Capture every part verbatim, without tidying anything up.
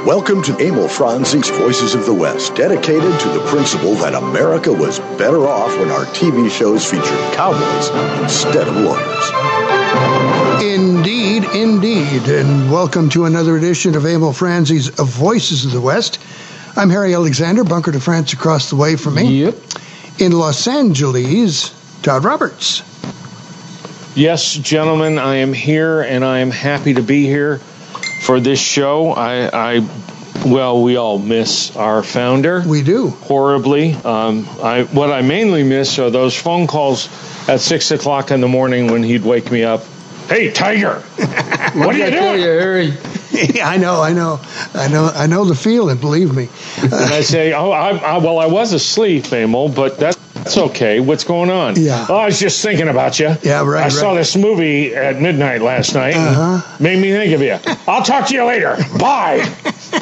Welcome to Emil Franzi's Voices of the West, dedicated to the principle that America was better off when our T V shows featured cowboys instead of lawyers. Indeed, indeed. And welcome to another edition of Emil Franzi's Voices of the West. I'm Harry Alexander, Bunker de France across the way from me. Yep. In Los Angeles, Todd Roberts. Yes, gentlemen, I am here, and I am happy to be here for this show. I, I well, we all miss our founder. We do. Horribly. Um, I, what I mainly miss are those phone calls at six o'clock in the morning when he'd wake me up. Hey, Tiger, what are you doing? You, Harry? I know, I know, I know, I know the feeling. Believe me. And I say, oh, I, I, well, I was asleep, Emil, but that's, that's okay. What's going on? Yeah. Oh, I was just thinking about you. Yeah, right. I right. saw this movie at midnight last night. Uh-huh. And made me think of you. I'll talk to you later. Bye.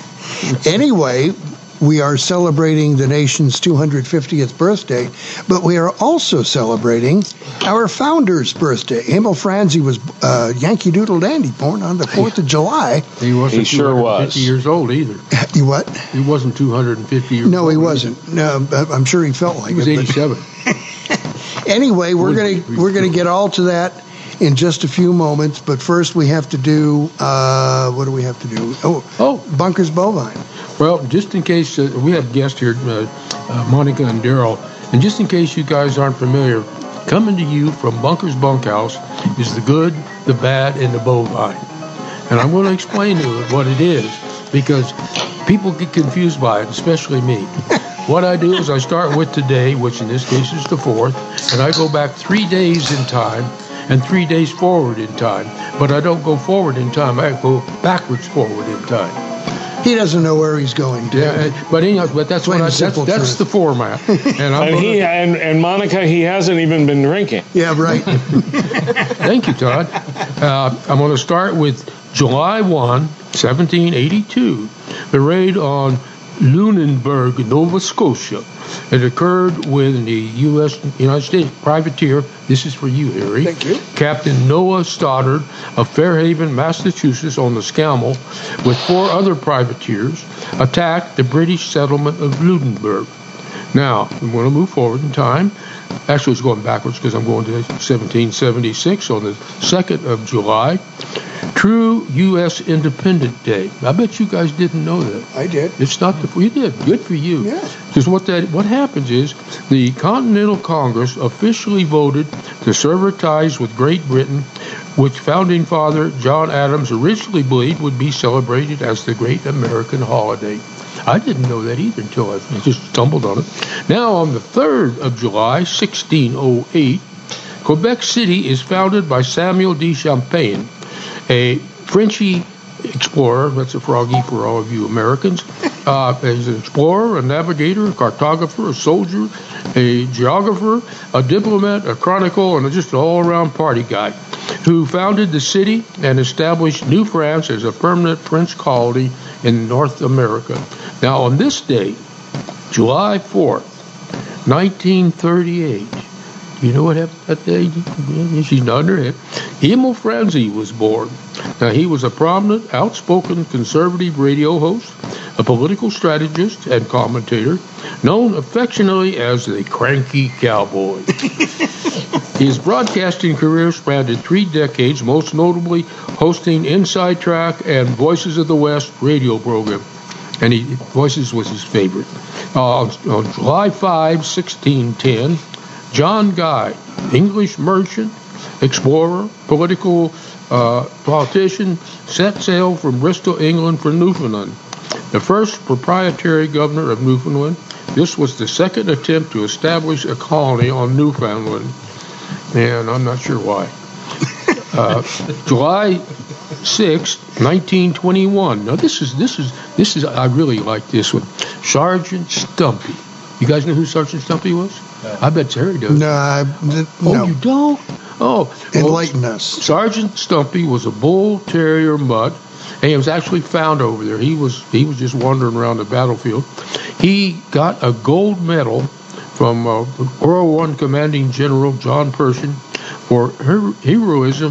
Anyway, we are celebrating the nation's two hundred fiftieth birthday, but we are also celebrating our founder's birthday. Emil Franzi was uh, Yankee Doodle Dandy, born on the fourth of July. He wasn't He sure two hundred fifty was. years old either. You what? He wasn't two hundred fifty years No, old. he wasn't. No, but I'm sure he felt like He was it. but- eighty-seven. Anyway, we're Would going be. to we're going to get all to that in just a few moments, but first we have to do uh, what do we have to do? Oh, Oh. Bunker's Bovine. Well, just in case, uh, we have guests here, uh, uh, Monica and Daryl, and just in case you guys aren't familiar, coming to you from Bunker's Bunkhouse is the good, the bad, and the bovine. And I'm going to explain to you what it is, because people get confused by it, especially me. What I do is I start with today, which in this case is the fourth, and I go back three days in time and three days forward in time. But I don't go forward in time, I go backwards forward in time. He doesn't know where he's going to. Yeah, but anyhow, but that's Plain what I, and that's, simple that's truth. the format. And I'm And gonna, he and, and Monica, he hasn't even been drinking. Yeah, right. thank you, Todd. Uh, I'm going to start with July first, seventeen eighty-two, the raid on Lunenburg, Nova Scotia. It occurred when the U S United States privateer, this is for you, Harry, Thank you. Captain Noah Stoddard of Fairhaven, Massachusetts, on the Scammell, with four other privateers, attacked the British settlement of Lunenburg. Now, we want to move forward in time. Actually, it's going backwards because I'm going to seventeen seventy-six on the second of July. True U S Independent Day. I bet you guys didn't know that. I did. It's not the you did. Good for you. Yes. Because what that what happens is the Continental Congress officially voted to sever ties with Great Britain, which founding father John Adams originally believed would be celebrated as the Great American Holiday. I didn't know that either until I just stumbled on it. Now, on the third of July, sixteen oh eight, Quebec City is founded by Samuel de Champlain, a Frenchy explorer. That's a froggy for all of you Americans. Uh, he's an explorer, a navigator, a cartographer, a soldier, a geographer, a diplomat, a chronicle, and just an all-around party guy who founded the city and established New France as a permanent French colony in North America. Now, on this date, July fourth, nineteen thirty-eight, you know what happened that day? She's nodding her head. Emil Franzi was born. Now, he was a prominent, outspoken conservative radio host, a political strategist and commentator, known affectionately as the Cranky Cowboy. His broadcasting career spanned three decades, most notably hosting Inside Track and Voices of the West radio program. And he, Voices was his favorite. Uh, on, on July fifth, sixteen ten, John Guy, English merchant, explorer, political uh, politician, set sail from Bristol, England for Newfoundland. The first proprietary governor of Newfoundland, this was the second attempt to establish a colony on Newfoundland. And I'm not sure why. Uh, July sixth, nineteen twenty-one. Now this is this is this is I really like this one. Sergeant Stumpy. You guys know who Sergeant Stumpy was? I bet Terry does. No, I, th- Oh, no. you don't? Oh, well, Enlighten us. Sergeant Stumpy was a bull terrier mutt, and he was actually found over there. He was he was just wandering around the battlefield. He got a gold medal from uh, World War One Commanding General John Pershing for her heroism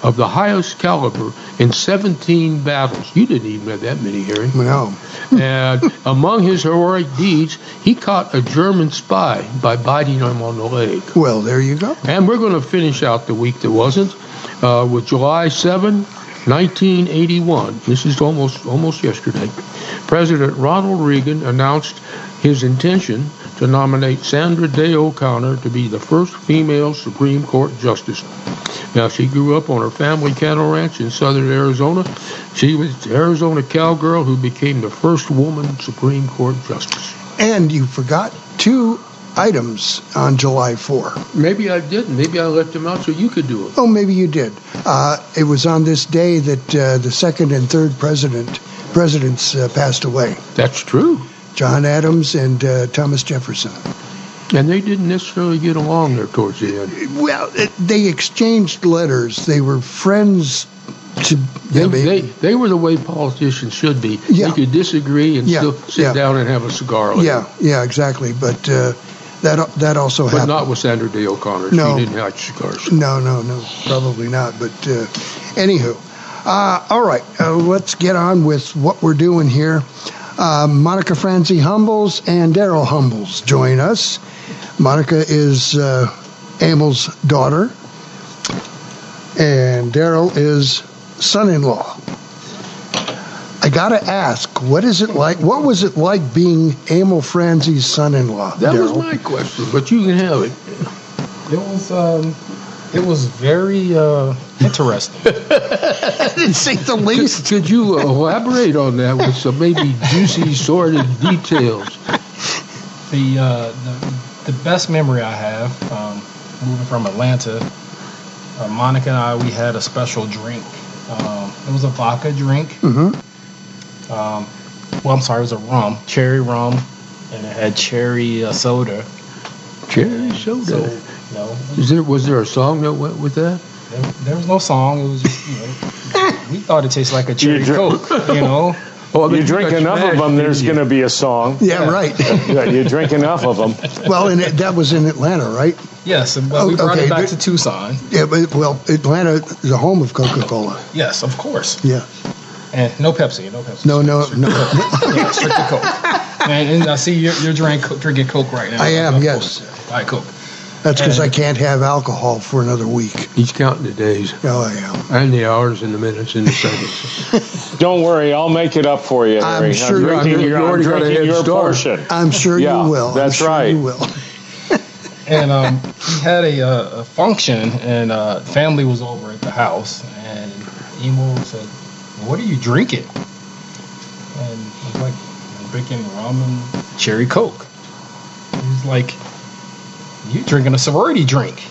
of the highest caliber in seventeen battles. You didn't even have that many, Harry. No. And among his heroic deeds, he caught a German spy by biting him on the leg. Well, there you go. And we're going to finish out the week that wasn't uh, with July seventh, nineteen eighty-one. This is almost almost yesterday. President Ronald Reagan announced his intention to nominate Sandra Day O'Connor to be the first female Supreme Court justice. Now, she grew up on her family cattle ranch in southern Arizona. She was an Arizona cowgirl who became the first woman Supreme Court justice. And you forgot two items on July fourth. Maybe I didn't. Maybe I left them out so you could do it. Oh, maybe you did. Uh, it was on this day that uh, the second and third president presidents uh, passed away. That's true. John Adams and uh, Thomas Jefferson. And they didn't necessarily get along there towards the end. Well, it, they exchanged letters. They were friends. To, they, they, they were the way politicians should be. Yeah. They could disagree and yeah. still sit yeah. down and have a cigar. Later. Yeah, yeah, exactly. But uh, that that also but happened. But not with Sandra Day O'Connor. No. She didn't like cigars. No, no, no, probably not. But uh, anywho, uh, all right, uh, let's get on with what we're doing here. Uh, Monica Franzi Humbles and Daryl Humbles join us. Monica is uh, Emil's daughter, and Daryl is son-in-law. I gotta ask, what is it like? What was it like being Emil Franzi's son-in-law? That Daryl? was my question, but you can have it. It was um, it was very uh, interesting. To say the least. Could, could you elaborate on that with some maybe juicy, sordid details? The uh, the, the best memory I have, um, moving from Atlanta, uh, Monica and I, we had a special drink. Um, it was a vodka drink. Mm-hmm. Um, well, I'm sorry, it was a rum, cherry rum, and it had cherry uh, soda. Cherry soda. So, no, Is there was there a song that went with that? There, there was no song. It was just, you know, we thought it tasted like a cherry dr- Coke, you know. Oh, I mean, you drink got enough smashed, of them, there's didn't going to be a song. Yeah, right. Yeah, you drink enough of them. Well, and it, that was in Atlanta, right? Yes, but we Oh, brought okay, it back but- to Tucson. Yeah, but well, Atlanta is the home of Coca-Cola. Yes, of course. Yeah. And no Pepsi, no Pepsi. No, no, no. Yeah, strictly Coke. And, and I see you're, you're drink, drinking Coke right now. I am, Of yes. course. Diet Coke. That's because I And- can't have alcohol for another week. He's counting the days Oh, I am. and the hours and the minutes and the seconds. Don't worry, I'll make it up for you, I'm Harry. sure I'm you- drinking you your, I'm already got a drinking head your start. portion. I'm sure Yeah, you will. I'm that's sure right. You will. And um, he had a, uh, a function, and uh, family was over at the house, and Emil said, "What are you drinking?" And I was like, "I'm drinking rum and cherry Coke." He's like, "You drinking a sorority drink?"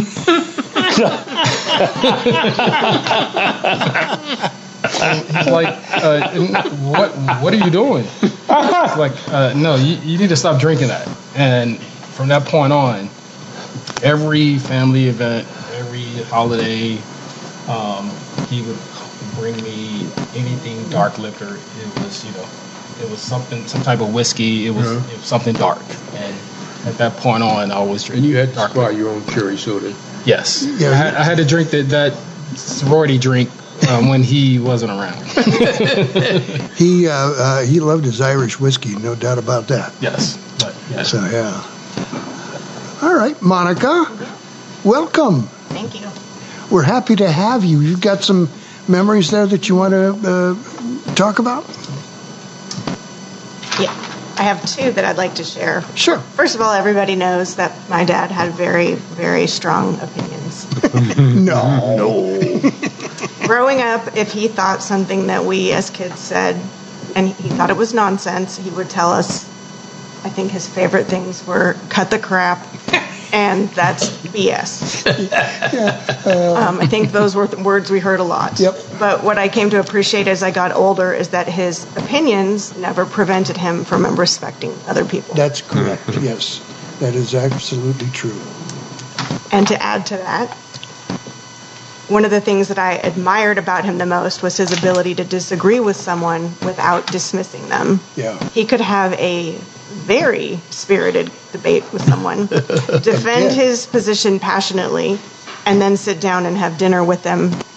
And he's like, uh, "What? What are you doing?" It's like, uh, "No, you, you need to stop drinking that." And from that point on, every family event, every holiday, um, he would bring me anything dark liquor. It was, you know, it was something, some type of whiskey. It was, Yeah. it was something dark. And at that point on, I always drink. And you had to dark supply liquor. your own cherry soda. Yes, Yeah. I, had, I had to drink that that sorority drink um, when he wasn't around. He uh, uh, he loved his Irish whiskey, no doubt about that. Yes, but yes. So yeah. All right, Monica, welcome. Thank you. We're happy to have you. You've got some memories there that you want to uh, talk about? Yeah, I have two that I'd like to share. Sure. First of all, everybody knows that my dad had very, very strong opinions. No. No. Growing up, if he thought something that we as kids said and he thought it was nonsense, he would tell us, I think his favorite things were cut the crap and that's B S. um, I think those were the words we heard a lot. Yep. But what I came to appreciate as I got older is that his opinions never prevented him from respecting other people. That's correct. Yes. That is absolutely true. And to add to that, one of the things that I admired about him the most was his ability to disagree with someone without dismissing them. Yeah. He could have a very spirited debate with someone, defend Yeah. his position passionately, and then sit down and have dinner with them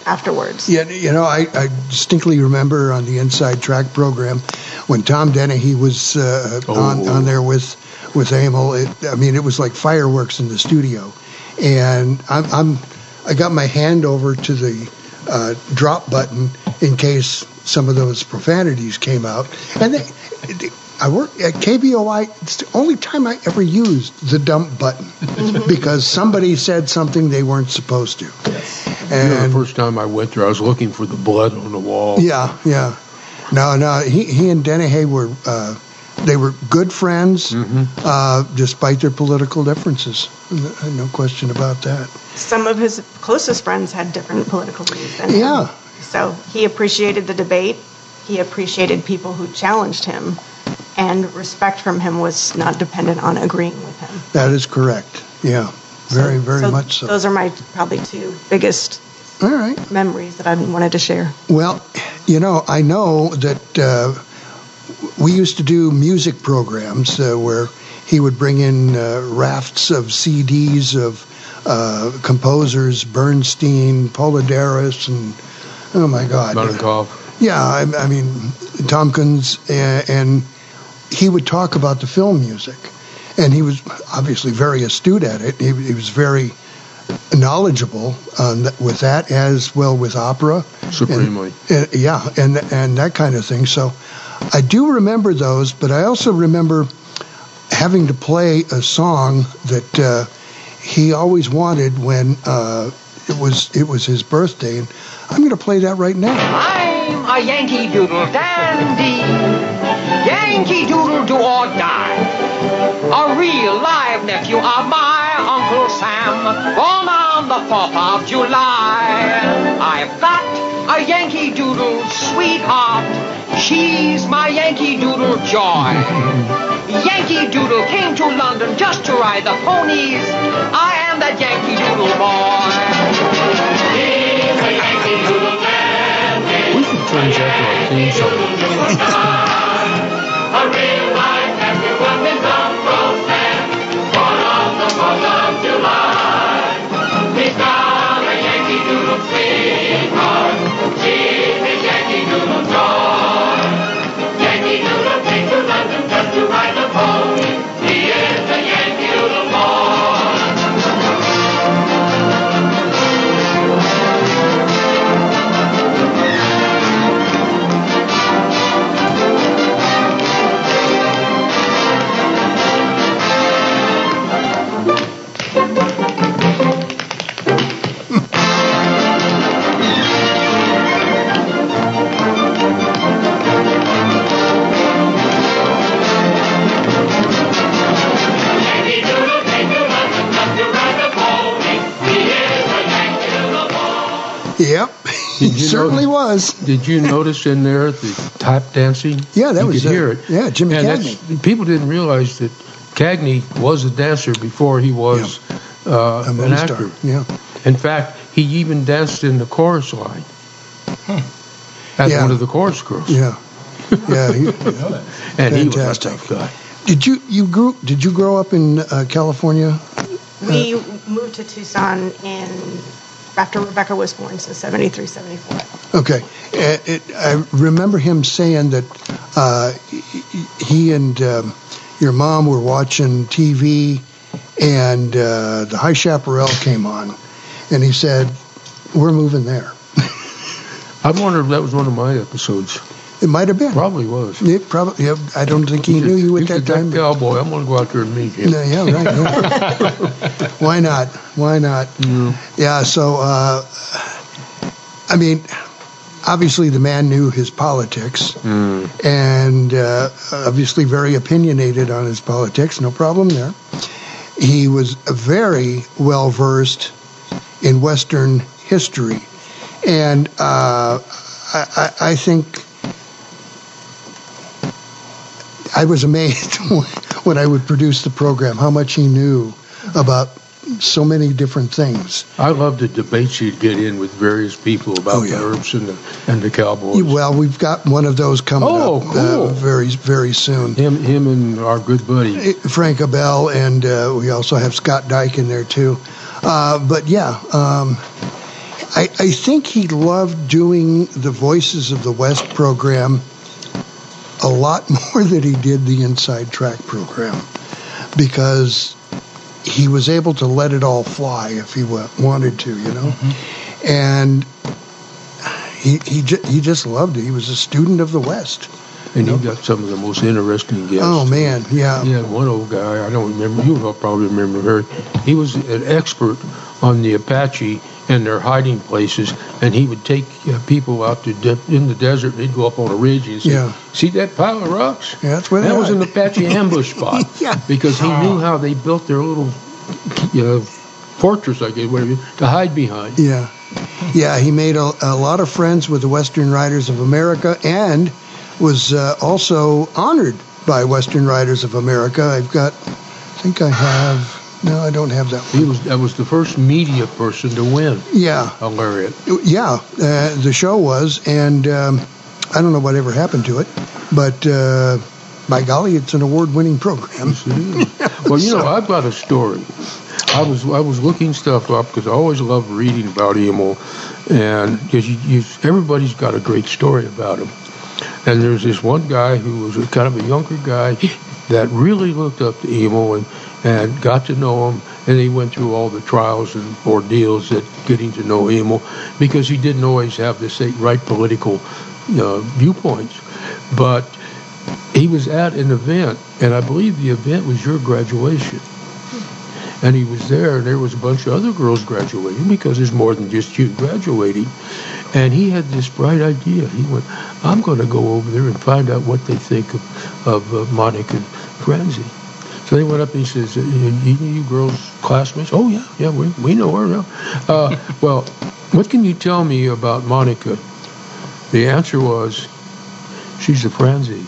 afterwards. Yeah, you know, I, I distinctly remember on the Inside Track program when Tom Dennehy was uh, Oh. on, on there with with Emil. It, I mean, it was like fireworks in the studio, and I'm, I'm I got my hand over to the uh, drop button in case some of those profanities came out, and they, they, I worked at K B O I. It's the only time I ever used the dump button because somebody said something they weren't supposed to. You know, And the first time I went there, I was looking for the blood on the wall. yeah, yeah. No, no. He he and Dennehy were uh, they were good friends, uh, despite their political differences. No, no question about that. Some of his closest friends had different political views than him. Yeah. So he appreciated the debate. He appreciated people who challenged him. And respect from him was not dependent on agreeing with him. That is correct. Yeah, very, very So much so. Those are my probably two biggest All right. memories that I wanted to share. Well, you know, I know that uh, we used to do music programs uh, where he would bring in uh, rafts of C Ds of uh, composers, Bernstein, Polidorus, and oh my God, Mellenkopf. yeah, I, I mean Tompkins, and, and he would talk about the film music, and he was obviously very astute at it. He, he was very knowledgeable on th- with that as well with opera. Supremely. And, uh, yeah, and and that kind of thing. So I do remember those, but I also remember having to play a song that uh, he always wanted when uh, it was it was his birthday, and I'm going to play that right now. I'm a Yankee Doodle dandy, Yankee Doodle do or die, a real live nephew of my Uncle Sam, born on the fourth of July. I've got a Yankee Doodle sweetheart, she's my Yankee Doodle joy. Yankee Doodle came to London just to ride the ponies, I am that Yankee Doodle boy. He's a Yankee Doodle dandy. We should change that to our theme song. A real life nephew of his Uncle Sam, born on the fourth of July. He's got a Yankee Doodle sweetheart, she's his Yankee Doodle joy. Yankee Doodle came to London just to ride the pony, he is a Yankee Doodle boy. Yep, he Did you certainly know- was. Did you notice in there the tap dancing? Yeah, that you was could uh, hear it. Yeah, Jimmy and Cagney. that's- people didn't realize that Cagney was a dancer before he was uh, A an movie actor. star. Yeah. In fact, he even danced in the chorus line as Yeah. one of the chorus girls. Yeah. Yeah. He, And he was a Fantastic. tough guy. did you you grew did you grow up in uh, California? We moved to Tucson in after Rebecca was born, so seventy-three, seventy-four. Okay. Uh, it, I remember him saying that uh, he- he and um, your mom were watching T V, and uh, The High Chaparral came on, and he said, "We're moving there." I wonder if that was one of my episodes. It might have been. Probably was. It probably. Yeah, I don't think he knew you at He's a that time. but- cowboy. I'm going to go out there and meet him. No, yeah, right. Yeah. Why not? Why not? Yeah. So, uh, I mean, obviously the man knew his politics, and uh, obviously very opinionated on his politics. No problem there. He was very well versed in Western history, and uh, I, I, I think. I was amazed when I would produce the program how much he knew about so many different things. I love the debates you'd get in with various people about Oh, yeah. the herbs and the and the cowboys. Well, we've got one of those coming Oh, up cool. uh, very very soon. him, him, and our good buddy. Frank Abel, and uh, we also have Scott Dyke in there too. Uh, but yeah, um, I, I think he loved doing the Voices of the West program a lot more than he did the Inside Track program, because he was able to let it all fly if he wa- wanted to, you know. Mm-hmm. And he he ju- he just loved it. He was a student of the West. And he got some of the most interesting guests. Oh, man, yeah. He had one old guy, I don't remember, you'll probably remember her. He was an expert on the Apache and their hiding places, and he would take uh, people out to de- in the desert, and he'd go up on a ridge and say, Yeah. see that pile of rocks? Yeah, that's where that they was hide." an Apache ambush spot. Yeah. Because he knew how they built their little uh, fortress, I guess, whatever, to hide behind. Yeah. Yeah, he made a, a lot of friends with the Western Riders of America, and was uh, also honored by Western Riders of America. I've got, I think I have, no, I don't have that one. He was that was the first media person to win Yeah. a laureate. Yeah, uh, the show was, and um, I don't know whatever happened to it, but uh, by golly, it's an award-winning program. Well, you know, I've got a story. I was I was looking stuff up because I always loved reading about Emil, and because you, you, everybody's got a great story about him. And there's this one guy who was a kind of a younger guy that really looked up to Emil and, and got to know him, and he went through all the trials and ordeals that getting to know Emil, because he didn't always have the say, right political uh, viewpoints. But he was at an event, and I believe the event was your graduation. And he was there, and there was a bunch of other girls graduating, because there's more than just you graduating. And he had this bright idea. He went, I'm going to go over there and find out what they think of, of uh, Monica Franzi. So they went up and he says, you, you girls classmates? Oh, yeah, yeah, we, we know her now. Uh, well, what can you tell me about Monica? The answer was, she's a Franzi.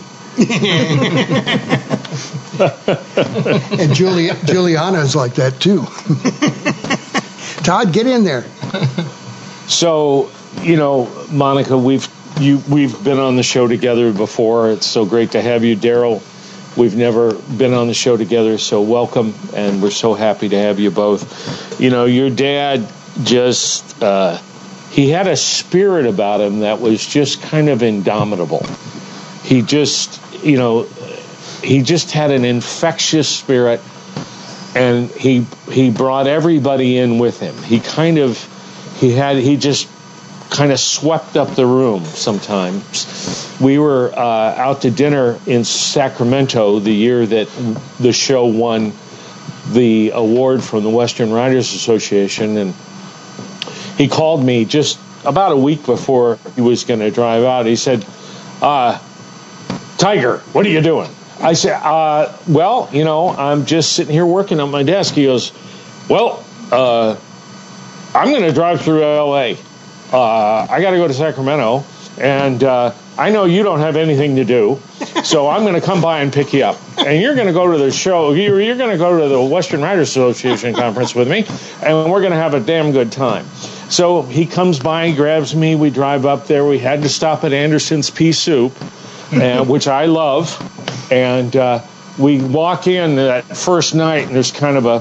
And Julia, Juliana's like that, too. Todd, get in there. So, you know, Monica, we've you we've been on the show together before. It's so great to have you, Daryl. We've never been on the show together, so welcome, and we're so happy to have you both. You know, your dad just uh, he had a spirit about him that was just kind of indomitable. He just, you know, he just had an infectious spirit, and he he brought everybody in with him. He kind of he had he just kind of swept up the room sometimes. We were uh, out to dinner in Sacramento the year that the show won the award from the Western Writers Association, and he called me just about a week before he was going to drive out. He said, uh, Tiger, what are you doing? I said, uh, well, you know, I'm just sitting here working on my desk. He goes, well, uh, I'm going to drive through L A Uh, I got to go to Sacramento, and uh, I know you don't have anything to do, so I'm going to come by and pick you up. And you're going to go to the show, you're, you're going to go to the Western Writers Association conference with me, and we're going to have a damn good time. So he comes by, he grabs me, we drive up there. We had to stop at Anderson's Pea Soup, uh, which I love, and uh, we walk in that first night, and there's kind of a...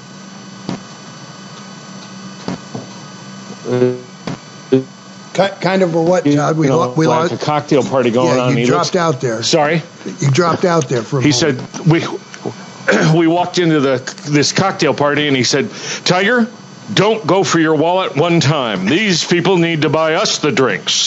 Uh, Kind of a what, Todd? We, you know, lo- we like lost a cocktail party going yeah, on. You He dropped looks, out there. Sorry, You dropped out there for a he moment. said we we walked into the this cocktail party, and he said, Tiger, don't go for your wallet one time. These people need to buy us the drinks.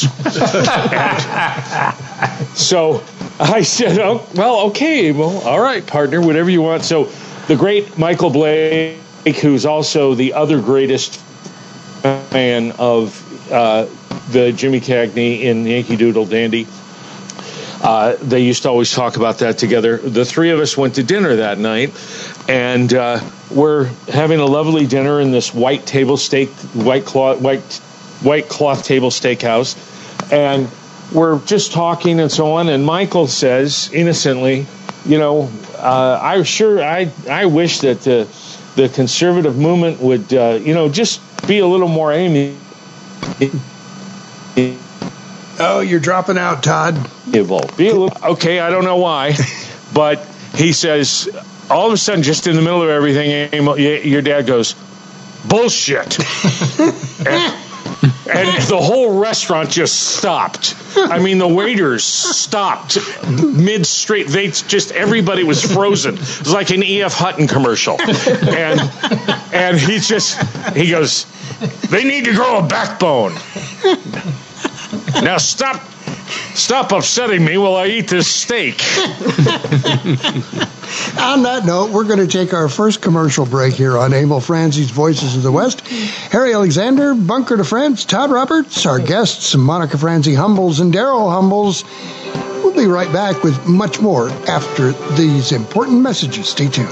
So I said, oh, well, okay, well, all right, partner, whatever you want. So the great Michael Blake, who's also the other greatest fan of uh, the Jimmy Cagney in Yankee Doodle Dandy. Uh, they used to always talk about that together. The three of us went to dinner that night, and uh, we're having a lovely dinner in this white table steak, white cloth, white, white cloth table steakhouse, and we're just talking and so on. And Michael says innocently, "You know, uh, I sure I I wish that the the conservative movement would uh, you know just be a little more amiable." Oh, you're dropping out, Todd. Be a little, okay, I don't know why, but he says, all of a sudden, just in the middle of everything, your dad goes, bullshit. and, and the whole restaurant just stopped. I mean, the waiters stopped mid-straight. They just, everybody was frozen. It was like an E F Hutton commercial. And and he just, he goes, they need to grow a backbone. Now stop, stop upsetting me while I eat this steak. On that note, we're going to take our first commercial break here on Emil Franzi's Voices of the West. Harry Alexander, Bunker DeFrance, Todd Roberts, our guests, Monica Franzi Humbles and Daryl Humbles. We'll be right back with much more after these important messages. Stay tuned.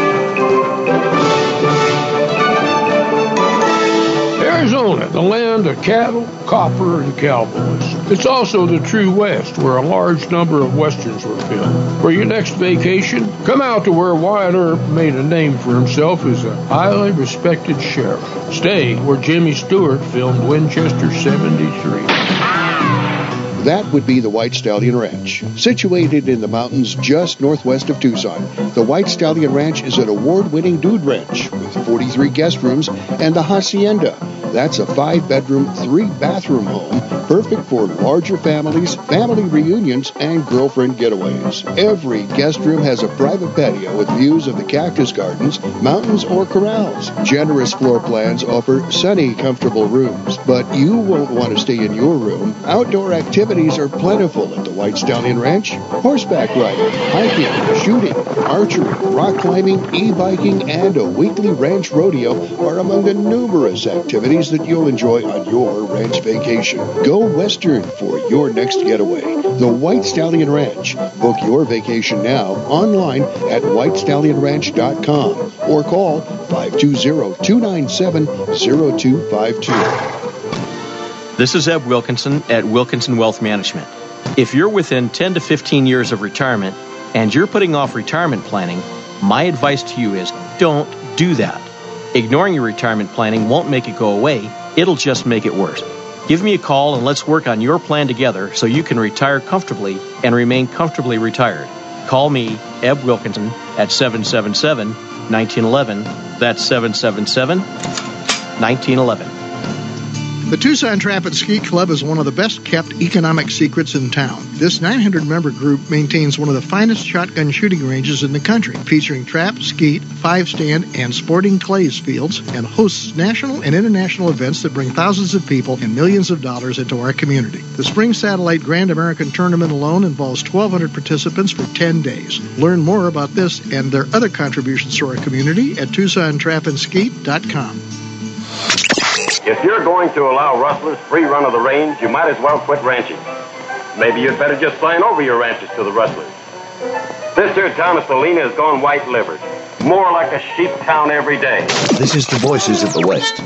Arizona, the land of cattle, copper, and cowboys. It's also the true West, where a large number of Westerns were filmed. For your next vacation, come out to where Wyatt Earp made a name for himself as a highly respected sheriff. Stay where Jimmy Stewart filmed Winchester seventy-three. That would be the White Stallion Ranch. Situated in the mountains just northwest of Tucson, the White Stallion Ranch is an award-winning dude ranch with forty-three guest rooms and a hacienda. That's a five-bedroom, three-bathroom home, perfect for larger families, family reunions, and girlfriend getaways. Every guest room has a private patio with views of the cactus gardens, mountains, or corrals. Generous floor plans offer sunny, comfortable rooms, but you won't want to stay in your room. Outdoor activities are plentiful at the White Stallion Ranch. Horseback riding, hiking, shooting, archery, rock climbing, e-biking, and a weekly ranch rodeo are among the numerous activities that you'll enjoy on your ranch vacation. Go Western for your next getaway. The White Stallion Ranch. Book your vacation now online at white stallion ranch dot com or call five two zero, two nine seven, zero two five two. This is Eb Wilkinson at Wilkinson Wealth Management. If you're within ten to fifteen years of retirement and you're putting off retirement planning, my advice to you is don't do that. Ignoring your retirement planning won't make it go away, it'll just make it worse. Give me a call and let's work on your plan together so you can retire comfortably and remain comfortably retired. Call me, Eb Wilkinson, at seven seven seven, one nine one one. That's seven seven seven, one nine one one. The Tucson Trap and Skeet Club is one of the best-kept economic secrets in town. This nine hundred member group maintains one of the finest shotgun shooting ranges in the country, featuring trap, skeet, five-stand, and sporting clays fields, and hosts national and international events that bring thousands of people and millions of dollars into our community. The Spring Satellite Grand American Tournament alone involves twelve hundred participants for ten days. Learn more about this and their other contributions to our community at tucson trap and skeet dot com. If you're going to allow rustlers free run of the range, you might as well quit ranching. Maybe you'd better just sign over your ranches to the rustlers. This here town of Salina has gone white-livered. More like a sheep town every day. This is the Voices of the West.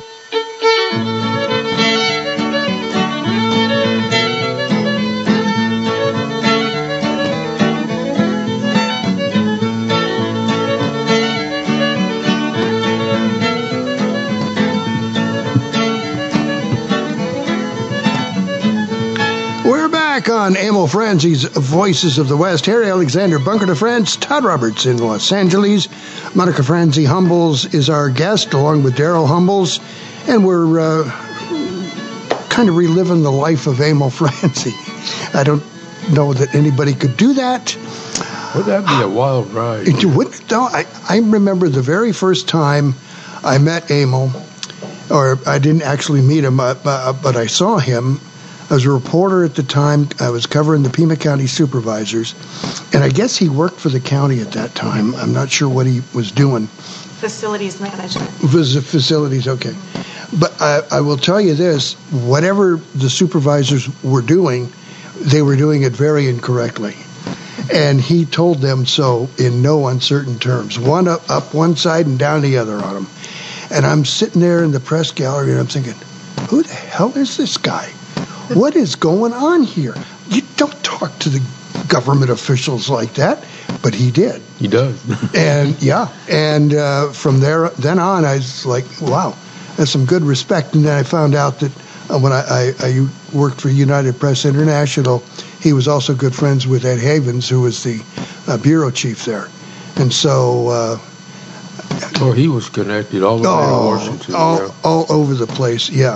On Emil Franzi's Voices of the West, Harry Alexander, Bunker DeFrance, Todd Roberts in Los Angeles. Monica Franzi Humbles is our guest, along with Daryl Humbles, and we're uh, kind of reliving the life of Emil Franzi. I don't know that anybody could do that. Would that be a wild ride? It wouldn't, though. I, I remember the very first time I met Emil, or I didn't actually meet him, but, but I saw him. I was a reporter at the time. I was covering the Pima County Supervisors, and I guess he worked for the county at that time. I'm not sure what he was doing. Facilities management. Was it facilities? Okay. But I, I will tell you this, whatever the supervisors were doing, they were doing it very incorrectly. And he told them so in no uncertain terms. One up, up one side and down the other on him. And I'm sitting there in the press gallery, and I'm thinking, who the hell is this guy? What is going on here? You don't talk to the government officials like that, but he did. He does. and yeah, and uh, from there then on, I was like, wow, that's some good respect. And then I found out that uh, when I, I, I worked for United Press International, he was also good friends with Ed Havens, who was the uh, bureau chief there. And so... Uh, oh, he was connected all the way oh, to Washington. All, yeah. all over the place, yeah. Oh,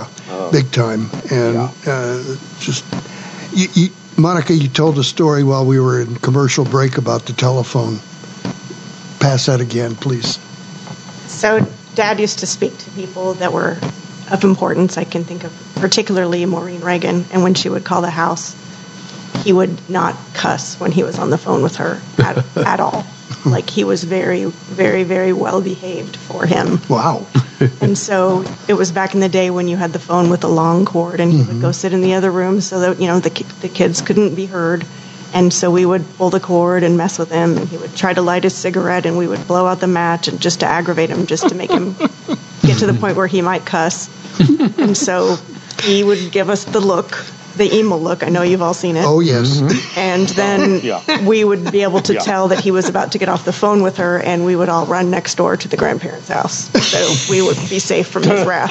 Uh, Big time. And uh, just, you, you, Monica, you told a story while we were in commercial break about the telephone. Pass that again, please. So Dad used to speak to people that were of importance. I can think of particularly Maureen Reagan, and when she would call the house, he would not cuss when he was on the phone with her at, at all. Like, he was very, very, very well behaved for him. Wow. And so it was back in the day when you had the phone with a long cord, and he mm-hmm. would go sit in the other room so that, you know, the the kids couldn't be heard. And so we would pull the cord and mess with him, and he would try to light his cigarette, and we would blow out the match, and just to aggravate him, just to make him get to the point where he might cuss. And so he would give us the look, the emo look. I know you've all seen it. Oh, yes. Mm-hmm. And then yeah. we would be able to yeah. tell that he was about to get off the phone with her, and we would all run next door to the grandparents' house, so we would be safe from his wrath.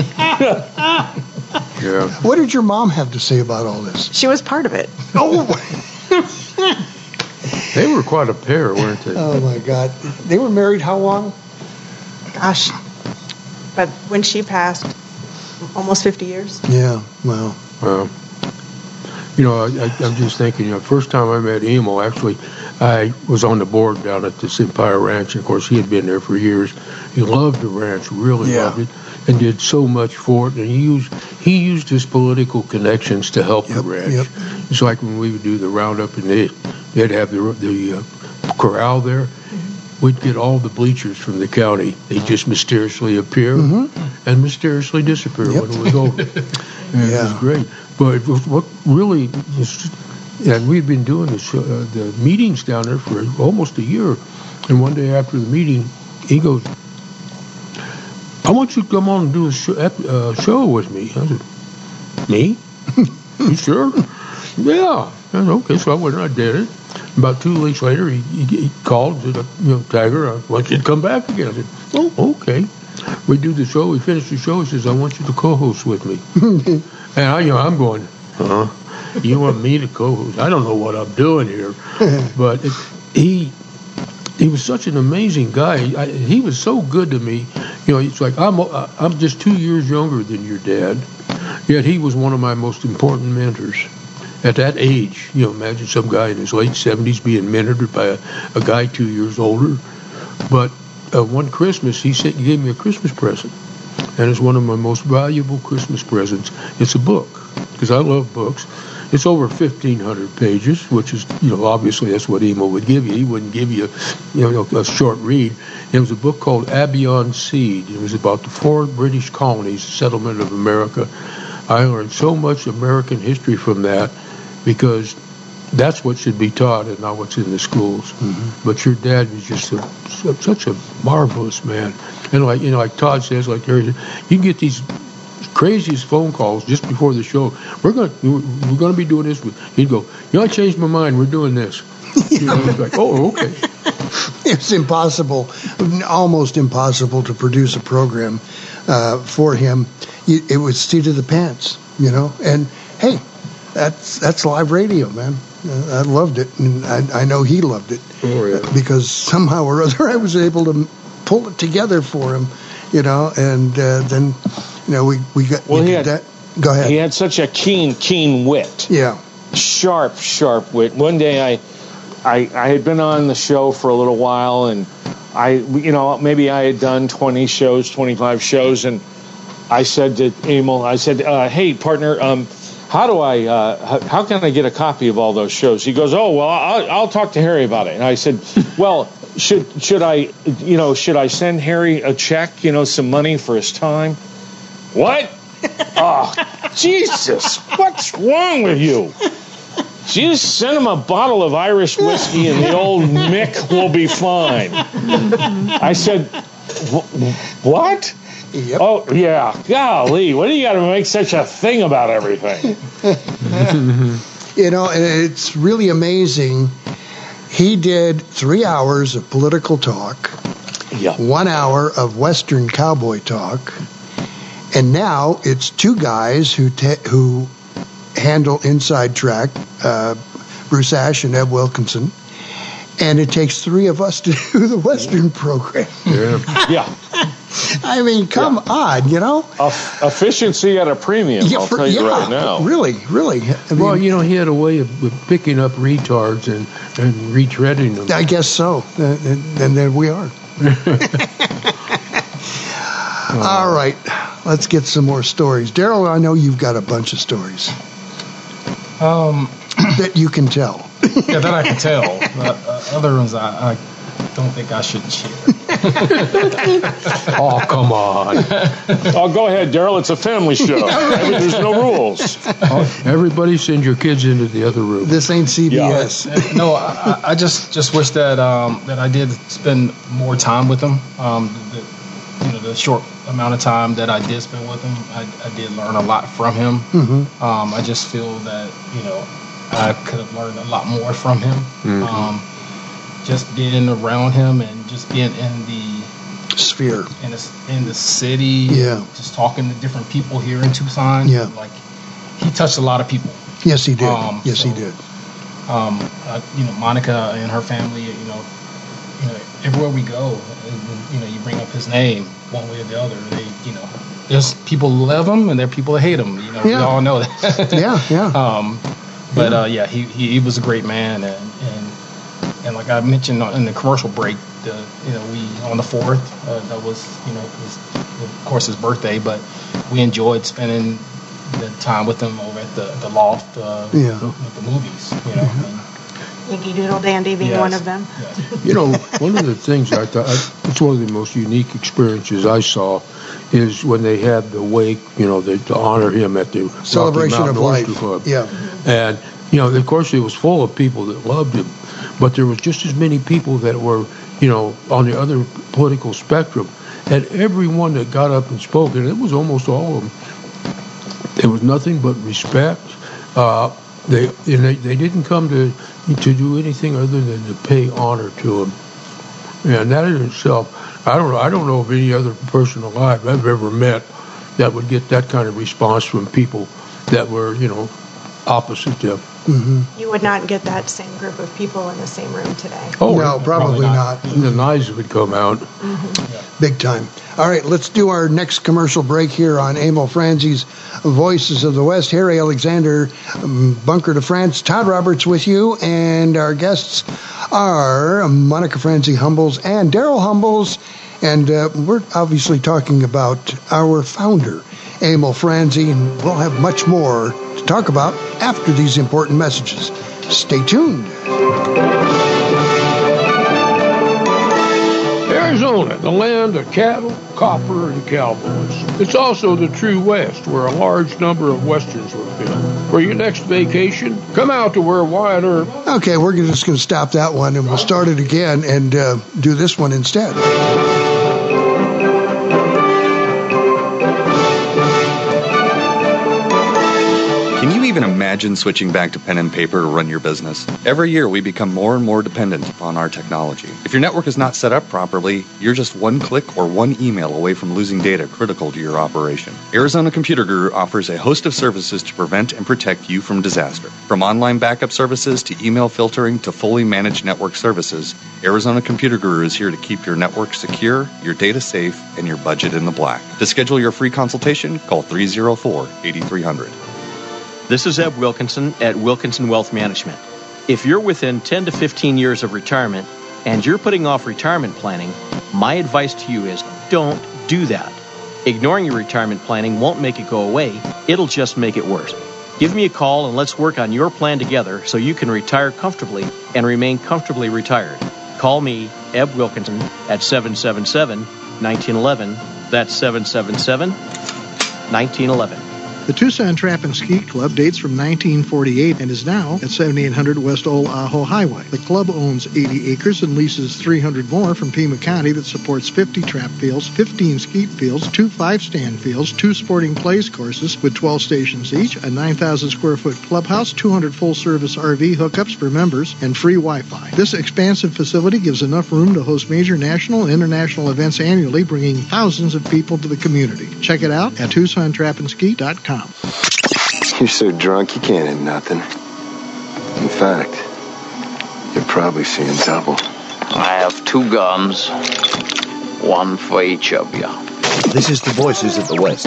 Yeah. What did your mom have to say about all this? She was part of it. Oh, they were quite a pair, weren't they? Oh, my God. They were married how long? Gosh. But when she passed, almost fifty years. Yeah, wow. Well, you know, I, I, I'm just thinking, you know, first time I met Emil, actually, I was on the board down at this Empire Ranch. And of course, he had been there for years. He loved the ranch, really yeah. loved it, and did so much for it. And he used he used his political connections to help yep, the ranch. Yep. It's like when we would do the roundup, and they, they'd have the the uh, corral there. We'd get all the bleachers from the county. They'd just mysteriously appear mm-hmm. and mysteriously disappear yep. when it was over. And yeah. It was great. But what really was, and we'd been doing this, uh, the meetings down there for almost a year. And one day after the meeting, he goes, I want you to come on and do a show, uh, show with me. I said, me? You sure? Yeah. I said, okay, so I went and I did it. About two weeks later, he, he, he called and said, you know, Tiger, I want you to come back again. I said, oh, okay. We do the show. We finish the show. He says, I want you to co-host with me. And I, you know, I'm going, huh? You want me to co-host? I don't know what I'm doing here. But it, he he was such an amazing guy. I, he was so good to me. You know, it's like, I'm I'm just two years younger than your dad, yet he was one of my most important mentors. At that age, you know, imagine some guy in his late seventies being mentored by a, a guy two years older. But uh, one Christmas, he said, he gave me a Christmas present. And it's one of my most valuable Christmas presents. It's a book, because I love books. It's over fifteen hundred pages, which is, you know, obviously that's what Emil would give you. He wouldn't give you, you know, a short read. It was a book called Albion Seed. It was about the four British colonies, settlement of America. I learned so much American history from that, because that's what should be taught and not what's in the schools. Mm-hmm. But your dad was just a, such a marvelous man. And like, you know, like Todd says, like Terry said, you can get these craziest phone calls just before the show. We're going we're going to be doing this. He'd go, you know, I changed my mind. We're doing this. You know, it's like, oh, okay. It's impossible, almost impossible to produce a program uh, for him. It was seat of the pants, you know. And hey, that's that's live radio, man. I loved it, and I, I know he loved it. Oh, yeah. Because somehow or other I was able to pull it together for him, you know. And uh, then, you know, we we got well, we he did had, that. Go ahead. He had such a keen, keen wit. Yeah. Sharp, sharp wit. One day I, I, I had been on the show for a little while, and I, you know, maybe I had done twenty shows, twenty-five shows, and I said to Emil, I said, uh, hey, partner, um, how do I, uh, how can I get a copy of all those shows? He goes, oh, well, I'll, I'll talk to Harry about it. And I said, well, should should I, you know, should I send Harry a check, you know, some money for his time? What? Oh, Jesus, what's wrong with you? Just send him a bottle of Irish whiskey and the old Mick will be fine. I said, what? Yep. Oh, yeah. Golly, what do you got to make such a thing about everything? You know, and it's really amazing. He did three hours of political talk, yeah. one hour of Western cowboy talk, and now it's two guys who te- who handle Inside Track, uh, Bruce Ash and Ed Wilkinson, And it takes three of us to do the Western program. Yeah. Yeah. I mean, come yeah. on, you know? Eff- efficiency at a premium, yeah, I'll for, tell you yeah, right now. Really, really. I mean, well, you know, he had a way of, of picking up retards and, and retreading them. I guess so. Uh, and, and there we are. All right. Let's get some more stories. Daryl, I know you've got a bunch of stories. Um, that you can tell. Yeah, that I can tell. Uh, uh, other ones I, I don't think I should share. Oh, come on. Oh, go ahead, Daryl. It's a family show. I mean, there's no rules. Oh, everybody send your kids into the other room. This ain't C B S. Yeah. Uh, no, I, I just, just wish that um, that I did spend more time with them. Um, the, you know, the short amount of time that I did spend with him, I, I did learn a lot from him. Mm-hmm. Um, I just feel that, you know, I could have learned a lot more from him. Mm-hmm. Um, just being around him and just being in the sphere, in the, in the city, yeah. just talking to different people here in Tucson. Yeah. Like, he touched a lot of people. Yes, he did. Um, yes, so, he did. Um, uh, you know, Monica and her family, you know, you know, everywhere we go, you know, you bring up his name one way or the other. They, you know, there's people who love him and there are people that hate him. You know, yeah. we all know that. yeah, yeah. Um, but yeah, uh, yeah he, he he was a great man, and and, and like I mentioned in the commercial break, the, you know, we on the fourth, uh, that was, you know, his, of course his birthday, but we enjoyed spending the time with him over at the the loft, uh, yeah. with the movies, you know. Mm-hmm. And, Yankee Doodle Dandy being yes. one of them. Yes. You know, one of the things I thought, it's one of the most unique experiences I saw is when they had the wake, you know, the, to honor him at the Celebration of Life. Club. Yeah. And, you know, of course, it was full of people that loved him, but there was just as many people that were, you know, on the other political spectrum. And everyone that got up and spoke, and it was almost all of them, there was nothing but respect. Uh, they, and they they didn't come to to do anything other than to pay honor to him. And that in itself, I don't know, I don't know of any other person alive I've ever met that would get that kind of response from people that were, you know, opposite them. Mm-hmm. You would not get that same group of people in the same room today. Oh, no, probably, probably not. not. The knives would come out. Mm-hmm. Yeah. Big time. All right, let's do our next commercial break here on Emil Franzi's Voices of the West. Harry Alexander, um, Bunker de France, Todd Roberts with you, and our guests are Monica Franzi Humbles and Daryl Humbles, and uh, we're obviously talking about our founder, Emil Franzi, and we'll have much more to talk about after these important messages. Stay tuned. Arizona, the land of cattle, copper, and cowboys. It's also the true West, where a large number of Westerns were filmed. For your next vacation, come out to where Wyatt Earp... Okay, we're just going to stop that one, and we'll start it again and uh, do this one instead. Can you even imagine switching back to pen and paper to run your business? Every year, we become more and more dependent upon our technology. If your network is not set up properly, you're just one click or one email away from losing data critical to your operation. Arizona Computer Guru offers a host of services to prevent and protect you from disaster. From online backup services to email filtering to fully managed network services, Arizona Computer Guru is here to keep your network secure, your data safe, and your budget in the black. To schedule your free consultation, call three oh four, eight three hundred. This is Eb Wilkinson at Wilkinson Wealth Management. If you're within ten to fifteen years of retirement and you're putting off retirement planning, my advice to you is don't do that. Ignoring your retirement planning won't make it go away, it'll just make it worse. Give me a call and let's work on your plan together so you can retire comfortably and remain comfortably retired. Call me, Eb Wilkinson, at seven seven seven, one nine one one. That's seven seven seven, one nine one one. The Tucson Trap and Skeet Club dates from nineteen forty-eight and is now at seventy-eight hundred West Old Ajo Highway. The club owns eighty acres and leases three hundred more from Pima County that supports fifty trap fields, fifteen skeet fields, two five-stand fields, two sporting plays courses with twelve stations each, a nine thousand square foot clubhouse, two hundred full-service R V hookups for members, and free Wi-Fi. This expansive facility gives enough room to host major national and international events annually, bringing thousands of people to the community. Check it out at Tucson Trap and Skeet dot com. You're so drunk you can't hit nothing. In fact, You're probably seeing double. I have two guns, one for each of you. This is the Voices of the West.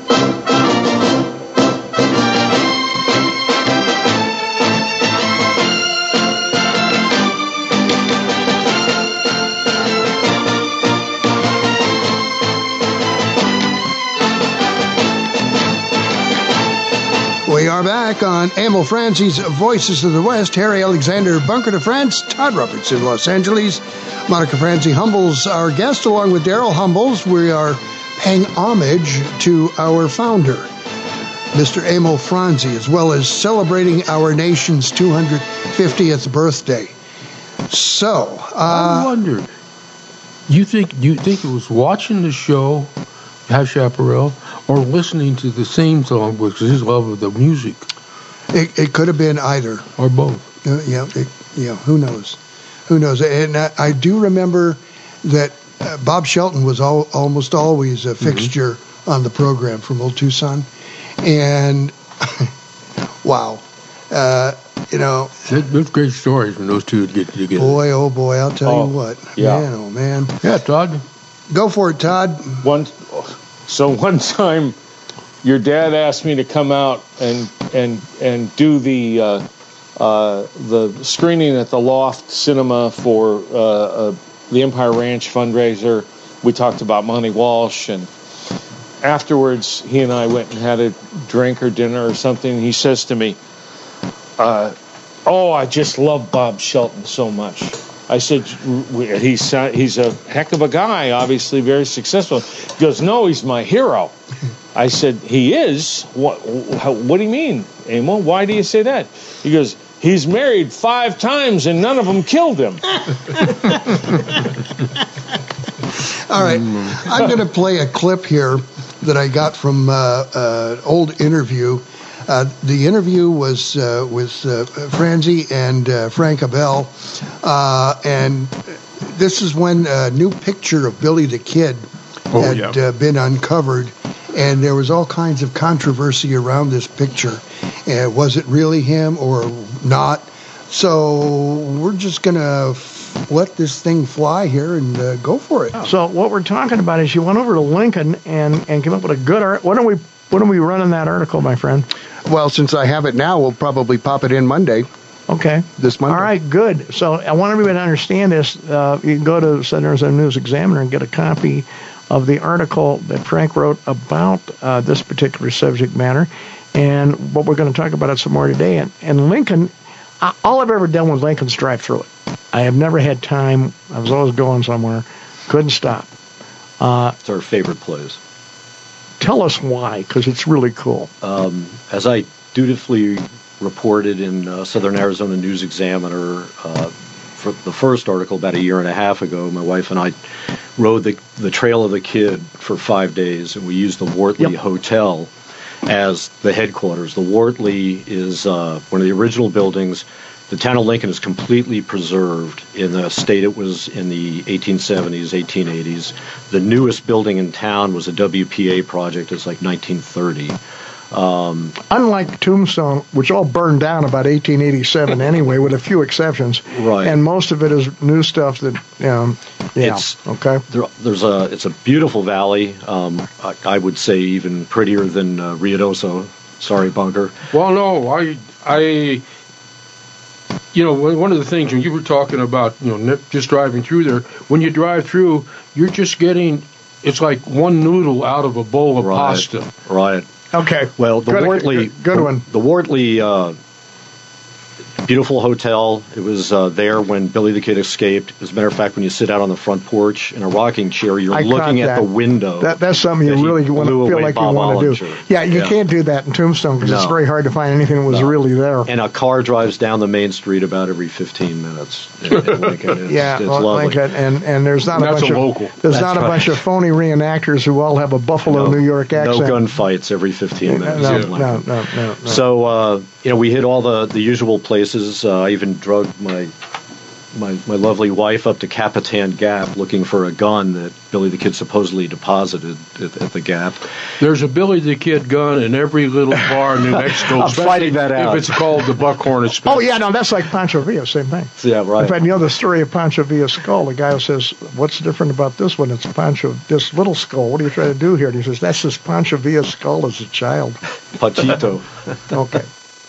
We are back on Emil Franzi's Voices of the West. Harry Alexander, Bunker de France. Todd Roberts in Los Angeles. Monica Franzi Humbles, our guest, along with Daryl Humbles. We are paying homage to our founder, Mister Emil Franzi, as well as celebrating our nation's two hundred fiftieth birthday. So, uh, I wonder, you think you think it was watching the show, Hal Chaparral, or listening to the same song because his love of the music? It, it could have been either. Or both. Uh, yeah, it, yeah, who knows? Who knows? And I, I do remember that uh, Bob Shelton was all, almost always a fixture mm-hmm. on the program from Old Tucson. And, wow. Uh, you know. There's great stories when those two would get together. Boy, oh boy, I'll tell oh, you what. Yeah. Man, oh man. Yeah, Todd. Go for it, Todd. One, so one time, your dad asked me to come out and and and do the uh, uh, the screening at the Loft Cinema for uh, uh, the Empire Ranch fundraiser. We talked about Monty Walsh, and afterwards, he and I went and had a drink or dinner or something. He says to me, uh, "Oh, I just love Bob Shelton so much." I said, he's he's a heck of a guy, obviously very successful. He goes, "No, he's my hero." I said, "He is? What, how, what do you mean, Emil? Why do you say that?" He goes, "He's married five times and none of them killed him." All right, I'm going to play a clip here that I got from uh, uh, an old interview. Uh, the interview was uh, with uh, Franzi and uh, Frank Abel, uh, and this is when a new picture of Billy the Kid oh, had yeah. uh, been uncovered, and there was all kinds of controversy around this picture. Uh, was it really him or not? So we're just going to f- let this thing fly here and uh, go for it. So what we're talking about is you went over to Lincoln and, and came up with a good art. Why don't we why don't we run in that article, my friend? Well, since I have it now, we'll probably pop it in Monday. Okay. This Monday. All right, good. So I want everybody to understand this. Uh, you can go to Southern Arizona News Examiner and get a copy of the article that Frank wrote about uh, this particular subject matter. And what we're going to talk about it some more today. And, and Lincoln, I, all I've ever done with Lincoln's drive through it. I have never had time. I was always going somewhere. Couldn't stop. Uh, it's our favorite place. Tell us why, because it's really cool. Um, as I dutifully reported in uh, Southern Arizona News Examiner uh, for the first article about a year and a half ago, my wife and I rode the, the Trail of the Kid for five days, and we used the Wortley yep. Hotel as the headquarters. The Wortley is uh, one of the original buildings. The town of Lincoln is completely preserved in the state it was in the eighteen seventies, eighteen eighties. The newest building in town was a W P A project. It's like nineteen thirty. Um, Unlike Tombstone, which all burned down about eighteen eighty-seven anyway, with a few exceptions. Right. And most of it is new stuff that, um, yeah, it's, okay. There, there's a, it's a beautiful valley. Um, I, I would say even prettier than uh, Ruidoso. Sorry, Bunker. Well, no, I, I, you know, one of the things when you were talking about, you know, just driving through there, when you drive through, you're just getting, it's like one noodle out of a bowl of right, pasta. Right. Okay. Well, the good, Wortley, good, good one. The, the Wortley, uh, beautiful hotel. It was uh, there when Billy the Kid escaped. As a matter of fact, when you sit out on the front porch in a rocking chair, you're I looking at that. the window. That, that's something you really want to feel like Bob you want Ollinger. to do. Yeah, you yeah. can't do that in Tombstone because no. it's very hard to find anything that was no. really there. And a car drives down the main street about every fifteen minutes in, in Lincoln. It's, yeah, it's well, lovely. Lincoln, and and there's not that's a bunch a of local. there's that's not right. a bunch of phony reenactors who all have a Buffalo, no, New York accent. No gunfights every fifteen minutes. No, in no, Lincoln. no, no, no. So uh, you know, we hit all the the usual places. Uh, I even drugged my my, my lovely wife up to Capitan Gap looking for a gun that Billy the Kid supposedly deposited at, at the Gap. There's a Billy the Kid gun in every little bar in New Mexico. I'm fighting that out. If it's called the Buckhorn Espresso. Oh, yeah, no, that's like Pancho Villa, same thing. Yeah, right. In fact, you know the story of Pancho Villa's skull? The guy says, what's different about this one? It's Pancho, this little skull. What are you trying to do here? And he says, that's just Pancho Villa's skull as a child. Pachito. Okay.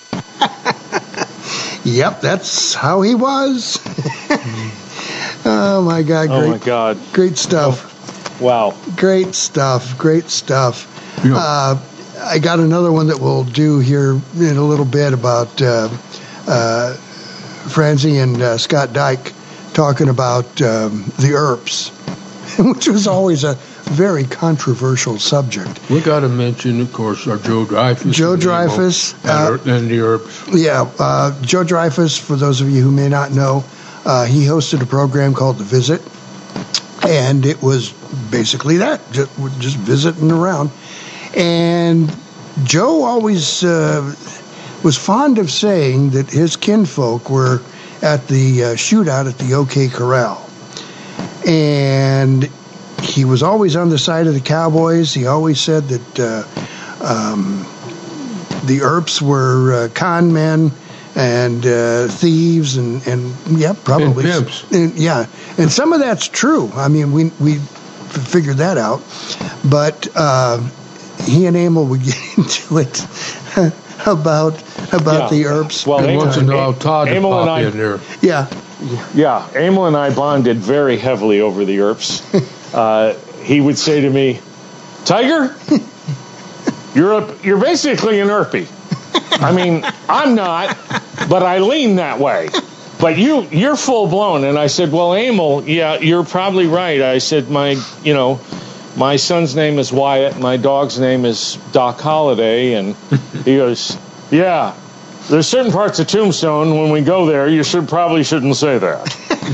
Yep, that's how he was. Oh, my God. Great, Oh, my God. Great stuff. Oh, wow. Great stuff. Great stuff. Yeah. Uh, I got another one that we'll do here in a little bit about uh, uh, Franzi and uh, Scott Dyke talking about um, the E R Ps, which was always a very controversial subject. We got to mention, of course, our Joe Dreyfus. Joe Dreyfus. Uh, and the E R Ps. Yeah, uh, Joe Dreyfus, for those of you who may not know, uh, he hosted a program called The Visit, and it was basically that, just, just visiting around. And Joe always uh, was fond of saying that his kinfolk were at the uh, shootout at the OK Corral. And he was always on the side of the Cowboys. He always said that uh, um, the E R Ps were uh, con men and uh, thieves and, and yeah, probably. And pimps. And, yeah, and some of that's true. I mean, we we f- figured that out. But uh, he and Emil would get into it about about Yeah. the E R Ps. Well, And Emil, once in a while, Todd would Emil and pop I, in there. Yeah. Yeah, Emil and I bonded very heavily over the E R Ps. Uh, he would say to me, "Tiger, you're a, you're basically an E R P. I mean, I'm not, but I lean that way. But you you're full blown." And I said, "Well, Emil, yeah, you're probably right." I said, "My you know, my son's name is Wyatt. My dog's name is Doc Holliday." And he goes, "Yeah. There's certain parts of Tombstone, when we go there, you should probably shouldn't say that."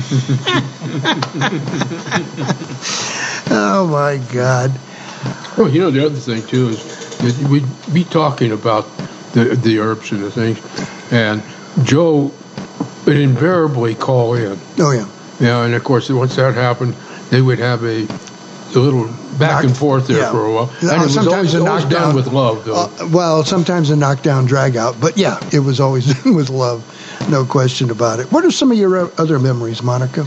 Oh, my God. Well, you know, the other thing, too, is that we'd be talking about the, the E R Ps and the things, and Joe would invariably call in. Oh, yeah. Yeah, and, of course, once that happened, they would have a, a little back Knock- and forth there yeah. for a while. Uh, And it was sometimes always, a always knockdown. done with love, though. Uh, well, sometimes a knockdown drag out, but yeah, it was always done with love, no question about it. What are some of your o- other memories, Monica?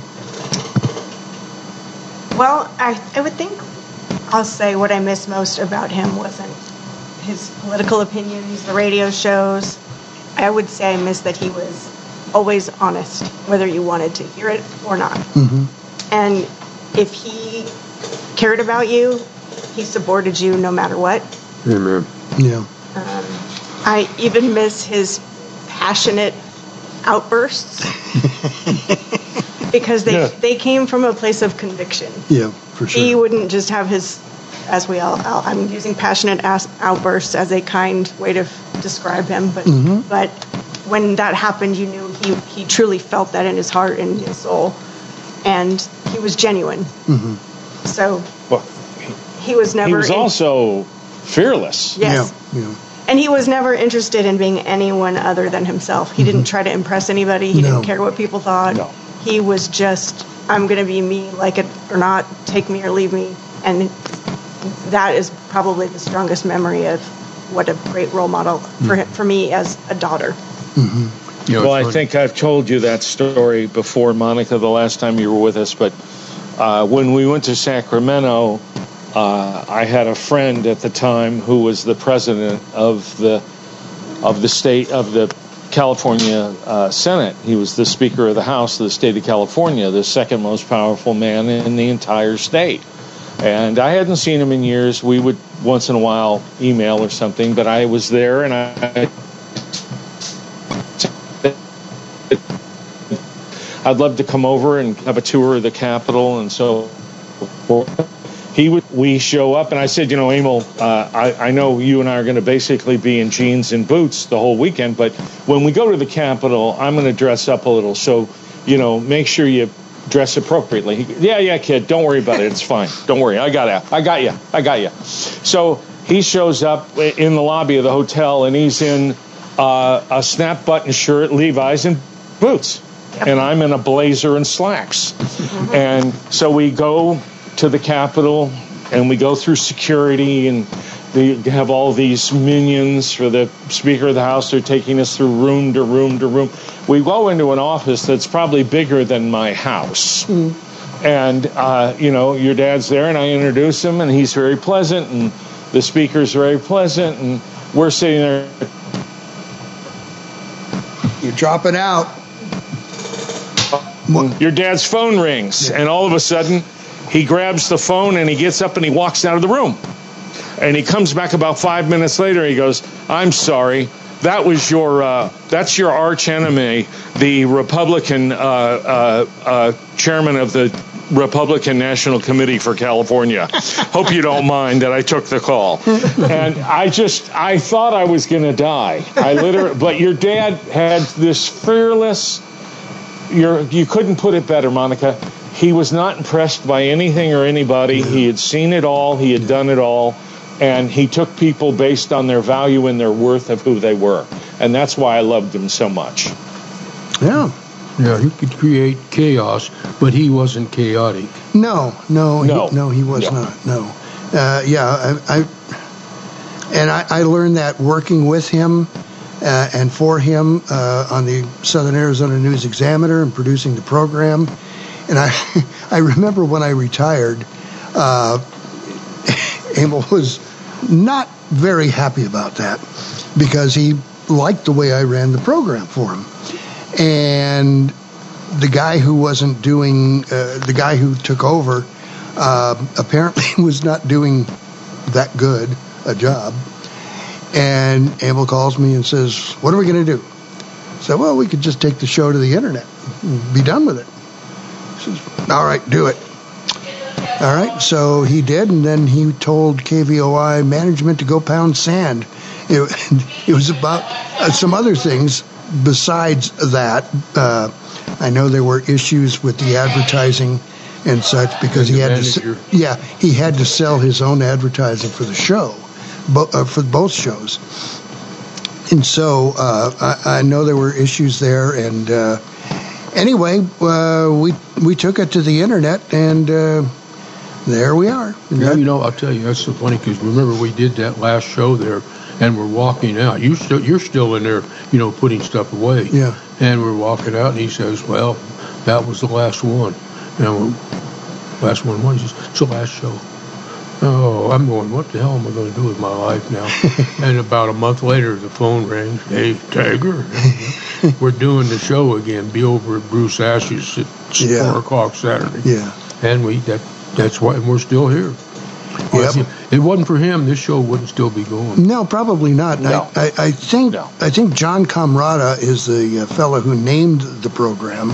Well, I, I would think I'll say what I miss most about him wasn't his political opinions, the radio shows. I would say I miss that he was always honest, whether you wanted to hear it or not. Mm-hmm. And if he cared about you, he supported you no matter what. Amen. Yeah. Um, I even miss his passionate outbursts because they, Yeah. they came from a place of conviction. Yeah, for sure. He wouldn't just have his, as we all, I'm using passionate as, outbursts as a kind way to f- describe him, but Mhm. but when that happened, you knew he, he truly felt that in his heart and his soul, and he was genuine. Mm-hmm. So Well, he was never. he was in- also fearless. Yes. Yeah, yeah. And he was never interested in being anyone other than himself. He didn't try to impress anybody. He No. didn't care what people thought. No. He was just, I'm going to be me, like it or not, take me or leave me. And that is probably the strongest memory of what a great role model for him, for me as a daughter. Mm-hmm. You know, Well, it's I funny. think I've told you that story before, Monica, the last time you were with us. But uh, when we went to Sacramento, uh, I had a friend at the time who was the president of the of the state of the California uh, Senate. He was the Speaker of the House of the state of California, the second most powerful man in the entire state. And I hadn't seen him in years. We would once in a while email or something, but I was there and I I'd love to come over and have a tour of the Capitol and so forth. He would, we show up, and I said, you know, Emil, uh, I, I know you and I are going to basically be in jeans and boots the whole weekend, but when we go to the Capitol, I'm going to dress up a little. So, you know, make sure you dress appropriately. He, yeah, yeah, kid, don't worry about it. It's fine. Don't worry. I got it. I got you. I got you. So he shows up in the lobby of the hotel, and he's in uh, a snap button shirt, Levi's, and boots. and I'm in a blazer and slacks. And so we go to the Capitol, and we go through security, and they have all these minions for the Speaker of the House. They're taking us through room to room to room. We go into an office that's probably bigger than my house. Mm. And, uh, you know, your dad's there, and I introduce him, and he's very pleasant, and the Speaker's very pleasant, and we're sitting there. You're dropping out. Your dad's phone rings, yeah. And all of a sudden, he grabs the phone, and he gets up, and he walks out of the room. And he comes back about five minutes later, and he goes, I'm sorry. That was your, uh, that's your arch enemy, the Republican uh, uh, uh, chairman of the Republican National Committee for California. Hope you don't mind that I took the call. And I just, I thought I was going to die. I literally, but your dad had this fearless, your, you couldn't put it better, Monica. He was not impressed by anything or anybody. He had seen it all. He had done it all. And he took people based on their value and their worth of who they were. And that's why I loved him so much. Yeah. Yeah, he could create chaos, but he wasn't chaotic. No, no, no, he, no, he was yeah. not. No. Uh, yeah, I, I and I, I learned that working with him uh, and for him uh, on the Southern Arizona News Examiner and producing the program. And I, I remember when I retired, uh, Emil was not very happy about that because he liked the way I ran the program for him. And the guy who wasn't doing, uh, the guy who took over, uh, apparently was not doing that good a job. And Emil calls me and says, what are we going to do? I said, well, we could just take the show to the internet and be done with it. He says, all right, do it. All right, so he did, and then he told K V O I management to go pound sand. It, it was about uh, some other things besides that. Uh, I know there were issues with the advertising and such because he had to, yeah, he had to sell his own advertising for the show, bo- uh, for both shows. And so uh, I, I know there were issues there, and uh, anyway, uh, we we took it to the internet, and uh, there we are. Yeah, you know, I'll tell you, that's so funny because remember we did that last show there, and we're walking out. You still, you're still in there, you know, putting stuff away. Yeah. And we're walking out, and he says, "Well, that was the last one." And we're, last one was it's the last show. Oh, I'm going, what the hell am I going to do with my life now? And about a month later, the phone rings. Hey, Tiger, we're doing the show again. Be over at Bruce Ash's at Yeah. four o'clock Saturday. Yeah. And we that that's why and we're still here. Yep. If it wasn't for him, this show wouldn't still be going. No, probably not. No. I, I, I think No. I think John Camarada is the uh, fellow who named the program.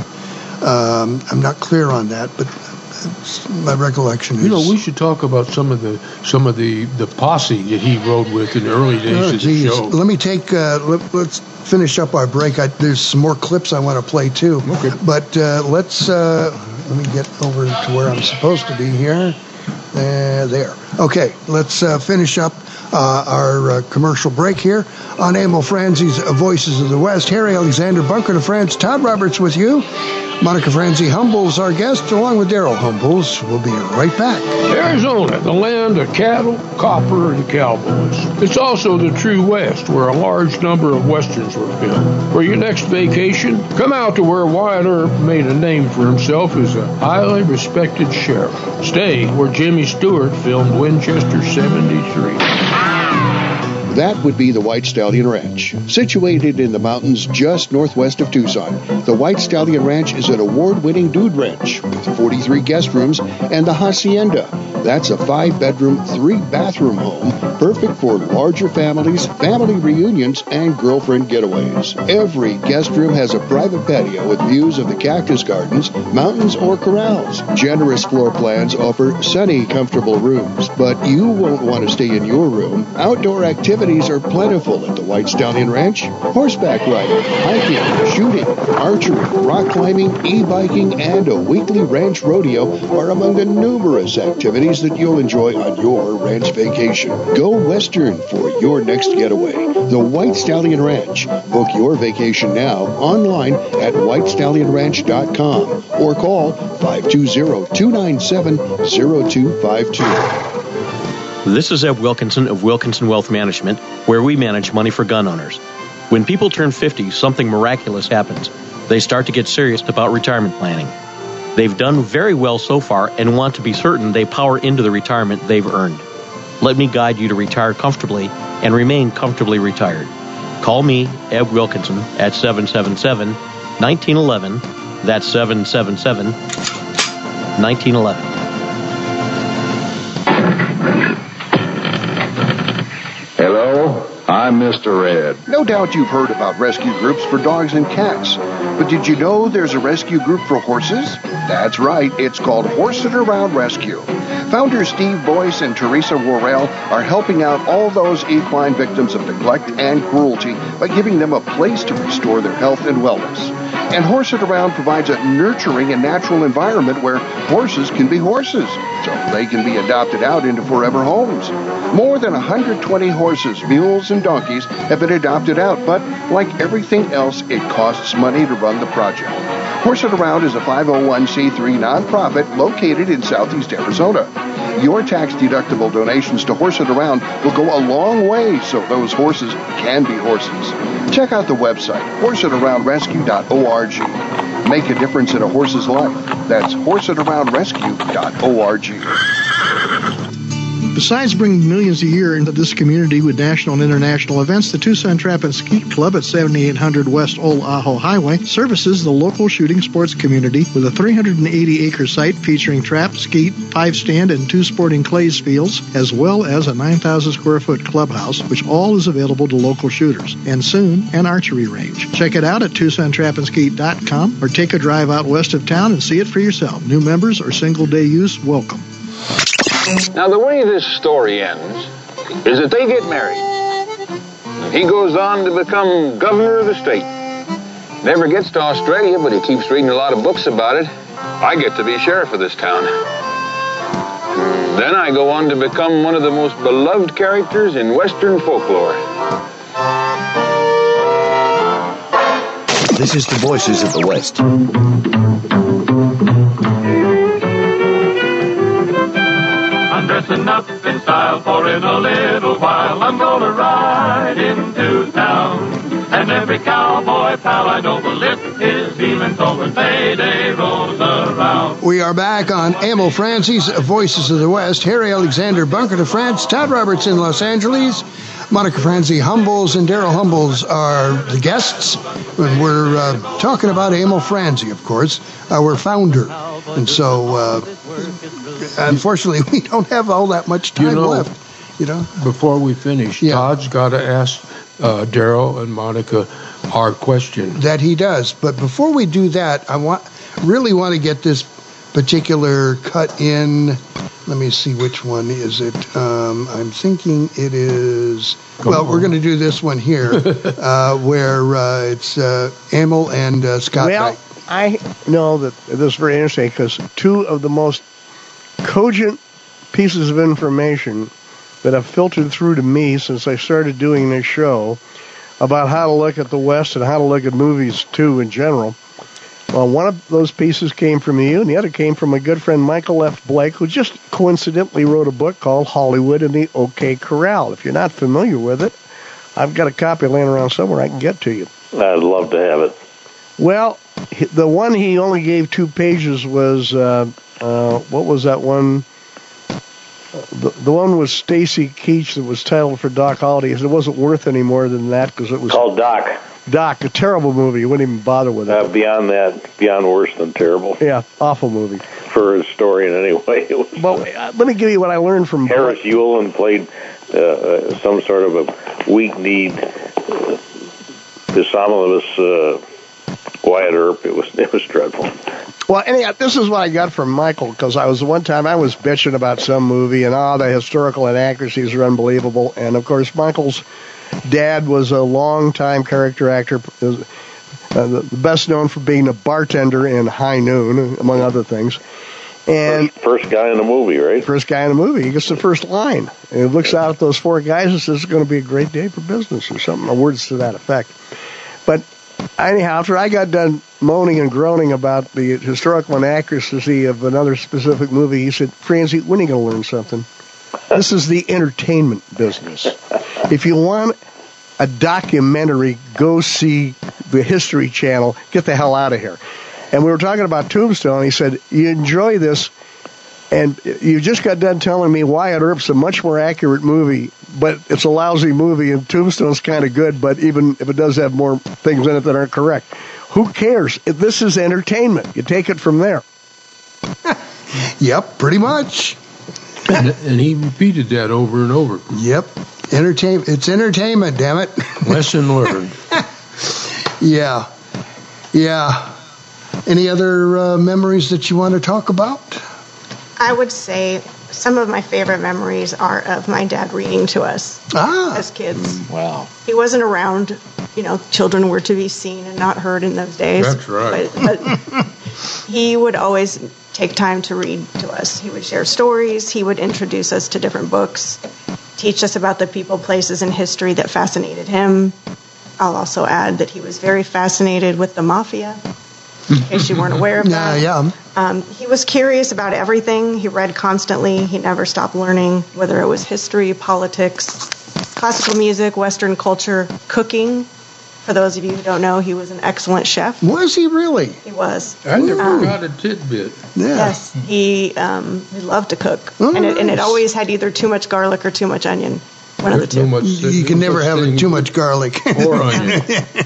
Um, I'm not clear on that, but it's, my recollection is. You know, we should talk about some of the some of the, the posse that he rode with in the early days Oh, of the geez. show. Let me take. Uh, let, let's finish up our break. I, there's some more clips I want to play too. Okay. But uh, let's. Uh, let me get over to where I'm supposed to be here. Uh, there. Okay, let's uh, finish up uh, our uh, commercial break here on Emil Franzi's Voices of the West. Harry Alexander Bunker to France. Todd Roberts with you. Monica Franzi Humbles, our guest, along with Daryl Humbles. We'll be right back. Arizona, the land of cattle, copper, and cowboys. It's also the true West, where a large number of Westerns were filmed. For your next vacation, come out to where Wyatt Earp made a name for himself as a highly respected sheriff. Stay where Jimmy Stewart filmed Winchester seventy-three. That would be the White Stallion Ranch. Situated in the mountains just northwest of Tucson, the White Stallion Ranch is an award-winning dude ranch with forty-three guest rooms and the Hacienda. That's a five-bedroom, three-bathroom home, perfect for larger families, family reunions, and girlfriend getaways. Every guest room has a private patio with views of the cactus gardens, mountains, or corrals. Generous floor plans offer sunny, comfortable rooms, but you won't want to stay in your room. Outdoor activities are plentiful at the White Stallion Ranch. Horseback riding, hiking, shooting, archery, rock climbing, e-biking, and a weekly ranch rodeo are among the numerous activities thrills that you'll enjoy on your ranch vacation. Go Western for your next getaway. The White Stallion Ranch. Book your vacation now online at white stallion ranch dot com or call five two zero, two nine seven, zero two five two. This is Eb Wilkinson of Wilkinson Wealth Management, where we manage money for gun owners. When people turn fifty, something miraculous happens. They start to get serious about retirement planning. They've done very well so far and want to be certain they power into the retirement they've earned. Let me guide you to retire comfortably and remain comfortably retired. Call me, Eb Wilkinson, at seven seven seven, one nine one one. That's seven seven seven, one nine one one. Hello, I'm Mister Red. No doubt you've heard about rescue groups for dogs and cats. But did you know there's a rescue group for horses? That's right, it's called Horse It Around Rescue. Founders Steve Boyce and Teresa Worrell are helping out all those equine victims of neglect and cruelty by giving them a place to restore their health and wellness. And Horse It Around provides a nurturing and natural environment where horses can be horses, so they can be adopted out into forever homes. More than one hundred twenty horses, mules, and donkeys have been adopted out, but like everything else, it costs money to run the project. Horse It Around is a five oh one c three nonprofit located in southeast Arizona. Your tax-deductible donations to Horse It Around will go a long way so those horses can be horses. Check out the website, horse it around rescue dot org. Make a difference in a horse's life. That's horse it around rescue dot org. Besides bringing millions a year into this community with national and international events, the Tucson Trap and Skeet Club at seventy-eight hundred West Old Ajo Highway services the local shooting sports community with a three hundred eighty acre site featuring trap, skeet, five stand, and two sporting clays fields, as well as a nine thousand square foot clubhouse, which all is available to local shooters, and soon an archery range. Check it out at tucson trap and skeet dot com or take a drive out west of town and see it for yourself. New members or single day use welcome. Now, the way this story ends is that they get married. He goes on to become governor of the state. Never gets to Australia, but he keeps reading a lot of books about it. I get to be sheriff of this town. Then I go on to become one of the most beloved characters in Western folklore. This is the Voices of the West. Dressing up in style, for in a little while I'm gonna ride into town. And every cowboy pal I know will lift his Siemens when payday rolls around. We are back on Emil Franzi's Voices of the West. Harry Alexander Bunker to France, Todd Roberts in Los Angeles, Monica Franzi Humbles and Daryl Humbles are the guests. And we're uh, talking about Emil Franzi, of course, our founder. And so, uh, unfortunately, we don't have all that much time you know, left. You know, before we finish, yeah. Todd's got to ask uh, Daryl and Monica our question. That he does. But before we do that, I want really want to get this particular cut in. Let me see, which one is it? Um, I'm thinking it is. Come well, on. We're going to do this one here, uh, where uh, it's uh, Emil and uh, Scott. Well, Beck. I know that this is very interesting because two of the most cogent pieces of information that have filtered through to me since I started doing this show about how to look at the West and how to look at movies, too, in general. Well, one of those pieces came from you, and the other came from my good friend Michael F. Blake, who just coincidentally wrote a book called Hollywood and the OK Corral. If you're not familiar with it, I've got a copy laying around somewhere I can get to you. I'd love to have it. Well, the one he only gave two pages was, uh, uh, what was that one? The, the one was Stacy Keach that was titled for Doc Holliday. It wasn't worth any more than that because it was called Doc. Doc, a terrible movie. You wouldn't even bother with it. Uh, beyond that, beyond worse than terrible. Yeah, awful movie. For a historian, anyway. It was, well, uh, let me give you what I learned from Harris Yulin played uh, uh, some sort of a weak-kneed, uh, dissoluteness uh, Wyatt Earp. It was it was dreadful. Well, anyhow, this is what I got from Michael, because I was one time I was bitching about some movie, and ah, oh, the historical inaccuracies are unbelievable. And of course, Michael's dad was a long-time character actor, uh, the best known for being a bartender in High Noon, among other things. And first guy in the movie, right? First guy in the movie. He gets the first line. And he looks out at those four guys and says, it's going to be a great day for business or something, or words to that effect. But anyhow, after I got done moaning and groaning about the historical inaccuracy of another specific movie, he said, Francie, when are you going to learn something? This is the entertainment business. If you want a documentary, go see the History Channel. Get the hell out of here. And we were talking about Tombstone. He said, you enjoy this, and you just got done telling me Wyatt Earp's a much more accurate movie, but it's a lousy movie, and Tombstone's kind of good, but even if it does have more things in it that aren't correct. Who cares? This is entertainment. You take it from there. Yep, pretty much. And, and he repeated that over and over. Yep. Entertain. It's entertainment, damn it. Lesson learned. Yeah. Yeah. Any other uh, memories that you want to talk about? I would say some of my favorite memories are of my dad reading to us ah. as kids. Wow. He wasn't around. You know, children were to be seen and not heard in those days. That's right. But, but he would always take time to read to us. He would share stories. He would introduce us to different books, teach us about the people, places, and history that fascinated him. I'll also add that he was very fascinated with the mafia, in case you weren't aware of that. Yeah, yeah. Um, he was curious about everything. He read constantly. He never stopped learning, whether it was history, politics, classical music, Western culture, cooking. For those of you who don't know, he was an excellent chef. Was he really? He was. I never Um, got a tidbit. Yeah. Yes, he um, he loved to cook, Oh, and it and it nice. always had either too much garlic or too much onion. One of the Too two. much, You can never have too much garlic. Or onion.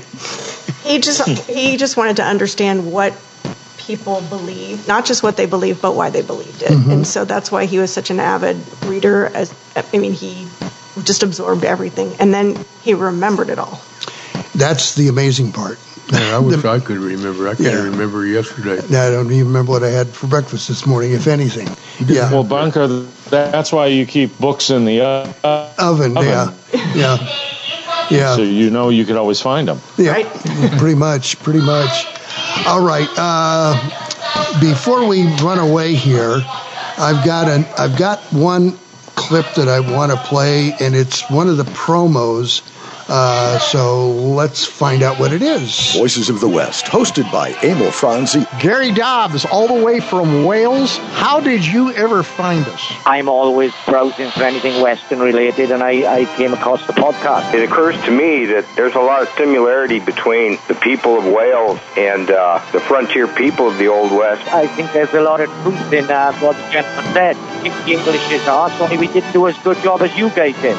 He just he just wanted to understand what people believe, not just what they believe, but why they believed it. Mhm. And so that's why he was such an avid reader. As I mean, he just absorbed everything, and then he remembered it all. That's the amazing part. Yeah, I wish I could remember. I can't Yeah. remember yesterday. I don't even remember what I had for breakfast this morning, if anything. Yeah. Well, Bunker, that's why you keep books in the uh, Oven, yeah. Yeah. Yeah. So you know you can always find them. Yeah, pretty much, pretty much. All right. Uh, before we run away here, I've got an I've got one clip that I want to play, and it's one of the promos. Uh, so let's find out what it is. Voices of the West, hosted by Emil Franzi. Gary Dobbs, all the way from Wales. How did you ever find us? I'm always browsing for anything Western related, and I, I came across the podcast. It occurs to me that there's a lot of similarity between the people of Wales and uh, the frontier people of the Old West. I think there's a lot of truth in uh, what the gentleman said. If the English is us, only we didn't do as good job as you guys did.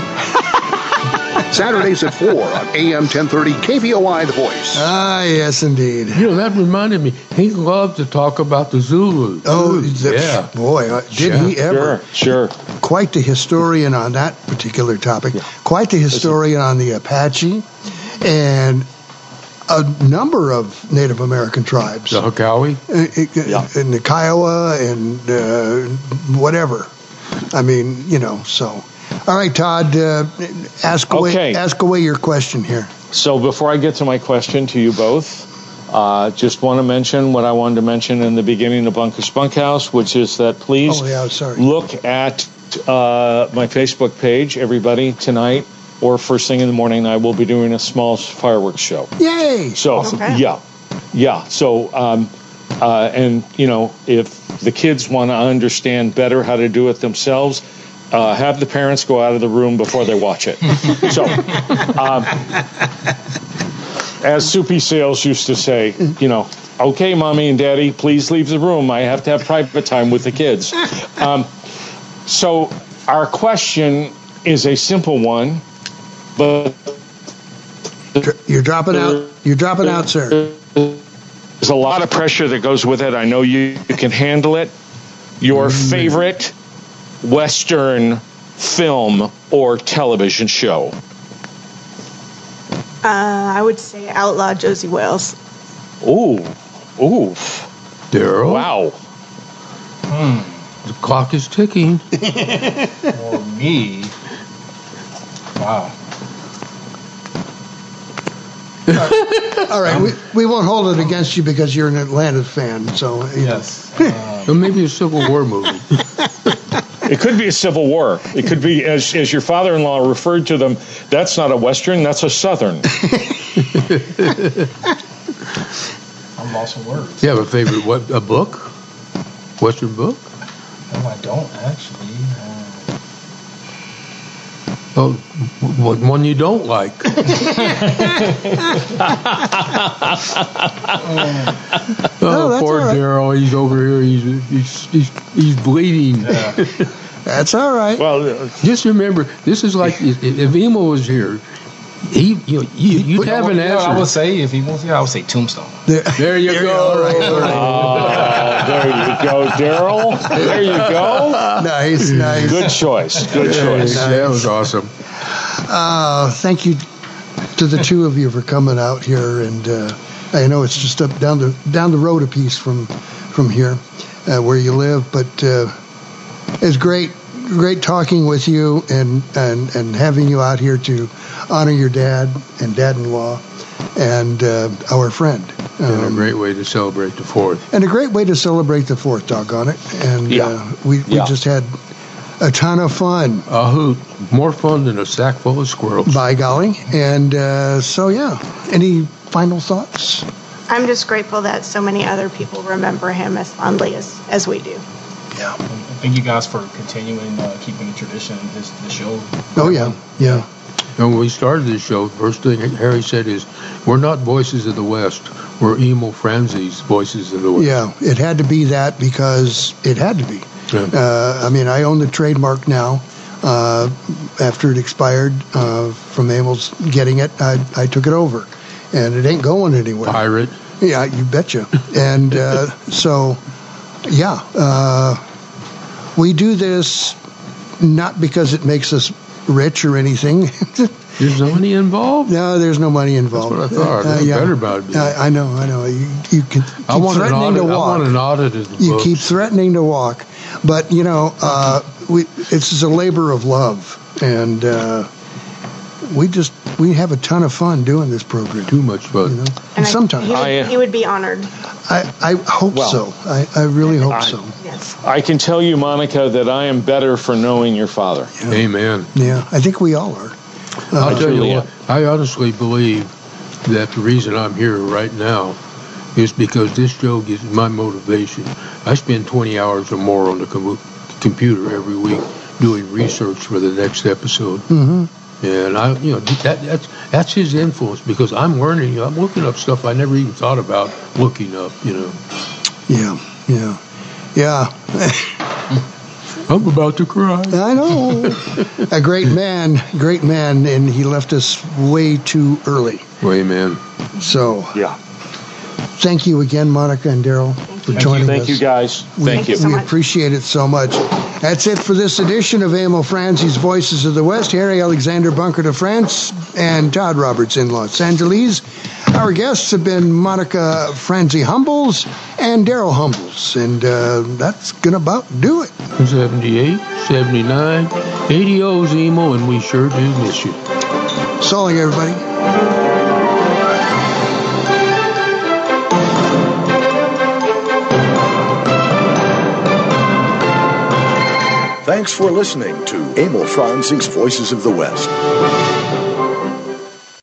Saturdays at four on A M ten thirty K V O I, The Voice. Ah, yes, indeed. You know, that reminded me, he loved to talk about the Zulus. Oh, the, yeah. boy, uh, did Yeah. he ever? Sure, sure. Quite the historian on that particular topic. Quite the historian on the Apache and a number of Native American tribes. The Hakawi? Uh, and the Kiowa and uh, whatever. I mean, you know, so. All right, Todd, uh, ask away, Okay. ask away your question here. So before I get to my question to you both, uh, just want to mention what I wanted to mention in the beginning of Bunker's Bunkhouse, which is that please Oh, yeah, sorry. look at uh, my Facebook page, everybody, tonight or first thing in the morning. I will be doing a small fireworks show. Yay! So, Okay. yeah, yeah. So, um, uh, and, you know, if the kids want to understand better how to do it themselves, uh, have the parents go out of the room before they watch it. So, um, as Soupy Sales used to say, you know, okay, Mommy and Daddy, please leave the room. I have to have private time with the kids. Um, so our question is a simple one, but You're dropping out. You're dropping out, sir. there's a lot of pressure that goes with it. I know you, you can handle it. Your favorite Western film or television show? Uh, I would say Outlaw Josie Wales. Ooh, ooh. Daryl? Wow. Hmm. The clock is ticking. For me, wow. All right, we, we won't hold it against you because you're an Atlanta fan. So you yes, uh, so maybe a Civil War movie. It could be a Civil War. It could be, as as your father-in-law referred to them, that's not a Western, that's a Southern. I'm lost for words. You have a favorite what a book? Western book? No, I don't actually. Uh, Oh, what one you don't like? No, oh, that's poor all right. Daryl. He's over here. He's he's he's, he's bleeding. That's all right. Well, just remember, this is like if, if Emil was here, he you know, you you'd have an you know, answer. I would say if he was here, I would say Tombstone. There, there you there go. All right, all right. Uh, there you go, Daryl. There you go. Nice, nice. Good choice. Good choice. Nice. That was awesome. Uh, thank you to the two of you for coming out here, and uh, I know it's just up down the down the road a piece from from here, uh, where you live, but uh, it's great, great talking with you and, and and having you out here to honor your dad and dad-in-law and uh, our friend. Um, And a great way to celebrate the Fourth. And a great way to celebrate the Fourth, doggone it. And Yeah. uh, we we Yeah. just had a ton of fun. A hoot. More fun than a sack full of squirrels. By golly. And uh, so, yeah. Any final thoughts? I'm just grateful that so many other people remember him as fondly as, as we do. Yeah. Thank you guys for continuing uh, keeping the tradition of this the show. Oh, yeah. Yeah. And when we started this show, the first thing Harry said is, we're not voices of the West. We're Emil Franzi's voices of the West. Yeah. It had to be that because it had to be. Yeah. Uh, I mean, I own the trademark now. Uh, after it expired uh, from Emil's getting it, I, I took it over. And it ain't going anywhere. Pirate. Yeah, you betcha. And uh, so, yeah, uh, we do this not because it makes us rich or anything. There's no money involved? No, there's no money involved. That's what I thought. It better about it. I, I know, I know. You, you can keep I want an threatening audit. to I walk. want an audit of the You books. keep threatening to walk. But, you know, uh, we it's a labor of love. And uh, we just, we have a ton of fun doing this program. Too much fun. You know? And And I- sometimes. he would, he would be honored. I, I hope Well, so. I, I really hope I- so. Yes. I can tell you, Monica, that I am better for knowing your father. Amen. Yeah, I think we all are. I'll tell you truly what, I honestly believe that the reason I'm here right now is because this show gives my motivation. I spend twenty hours or more on the com- computer every week doing research for the next episode. Mm-hmm. And I, you know, that, that's that's his influence because I'm learning. I'm looking up stuff I never even thought about looking up. You know. Yeah, yeah, yeah. I'm about to cry. I know. A great man, great man, and he left us way too early. Way man. So, yeah. Thank you again, Monica and Daryl, for joining Thank us. you, guys. We, Thank you. we appreciate it so much. That's it for this edition of Emil Franzi's Voices of the West. Harry Alexander Bunker de France and Todd Roberts in Los Angeles. Our guests have been Monica Franzi Humbles and Daryl Humbles. And uh, that's going to about do it. seventy-eight, seventy-nine, eighty O's Emo, and we sure do miss you. So long, everybody. Thanks for listening to Emil Franzi's Voices of the West.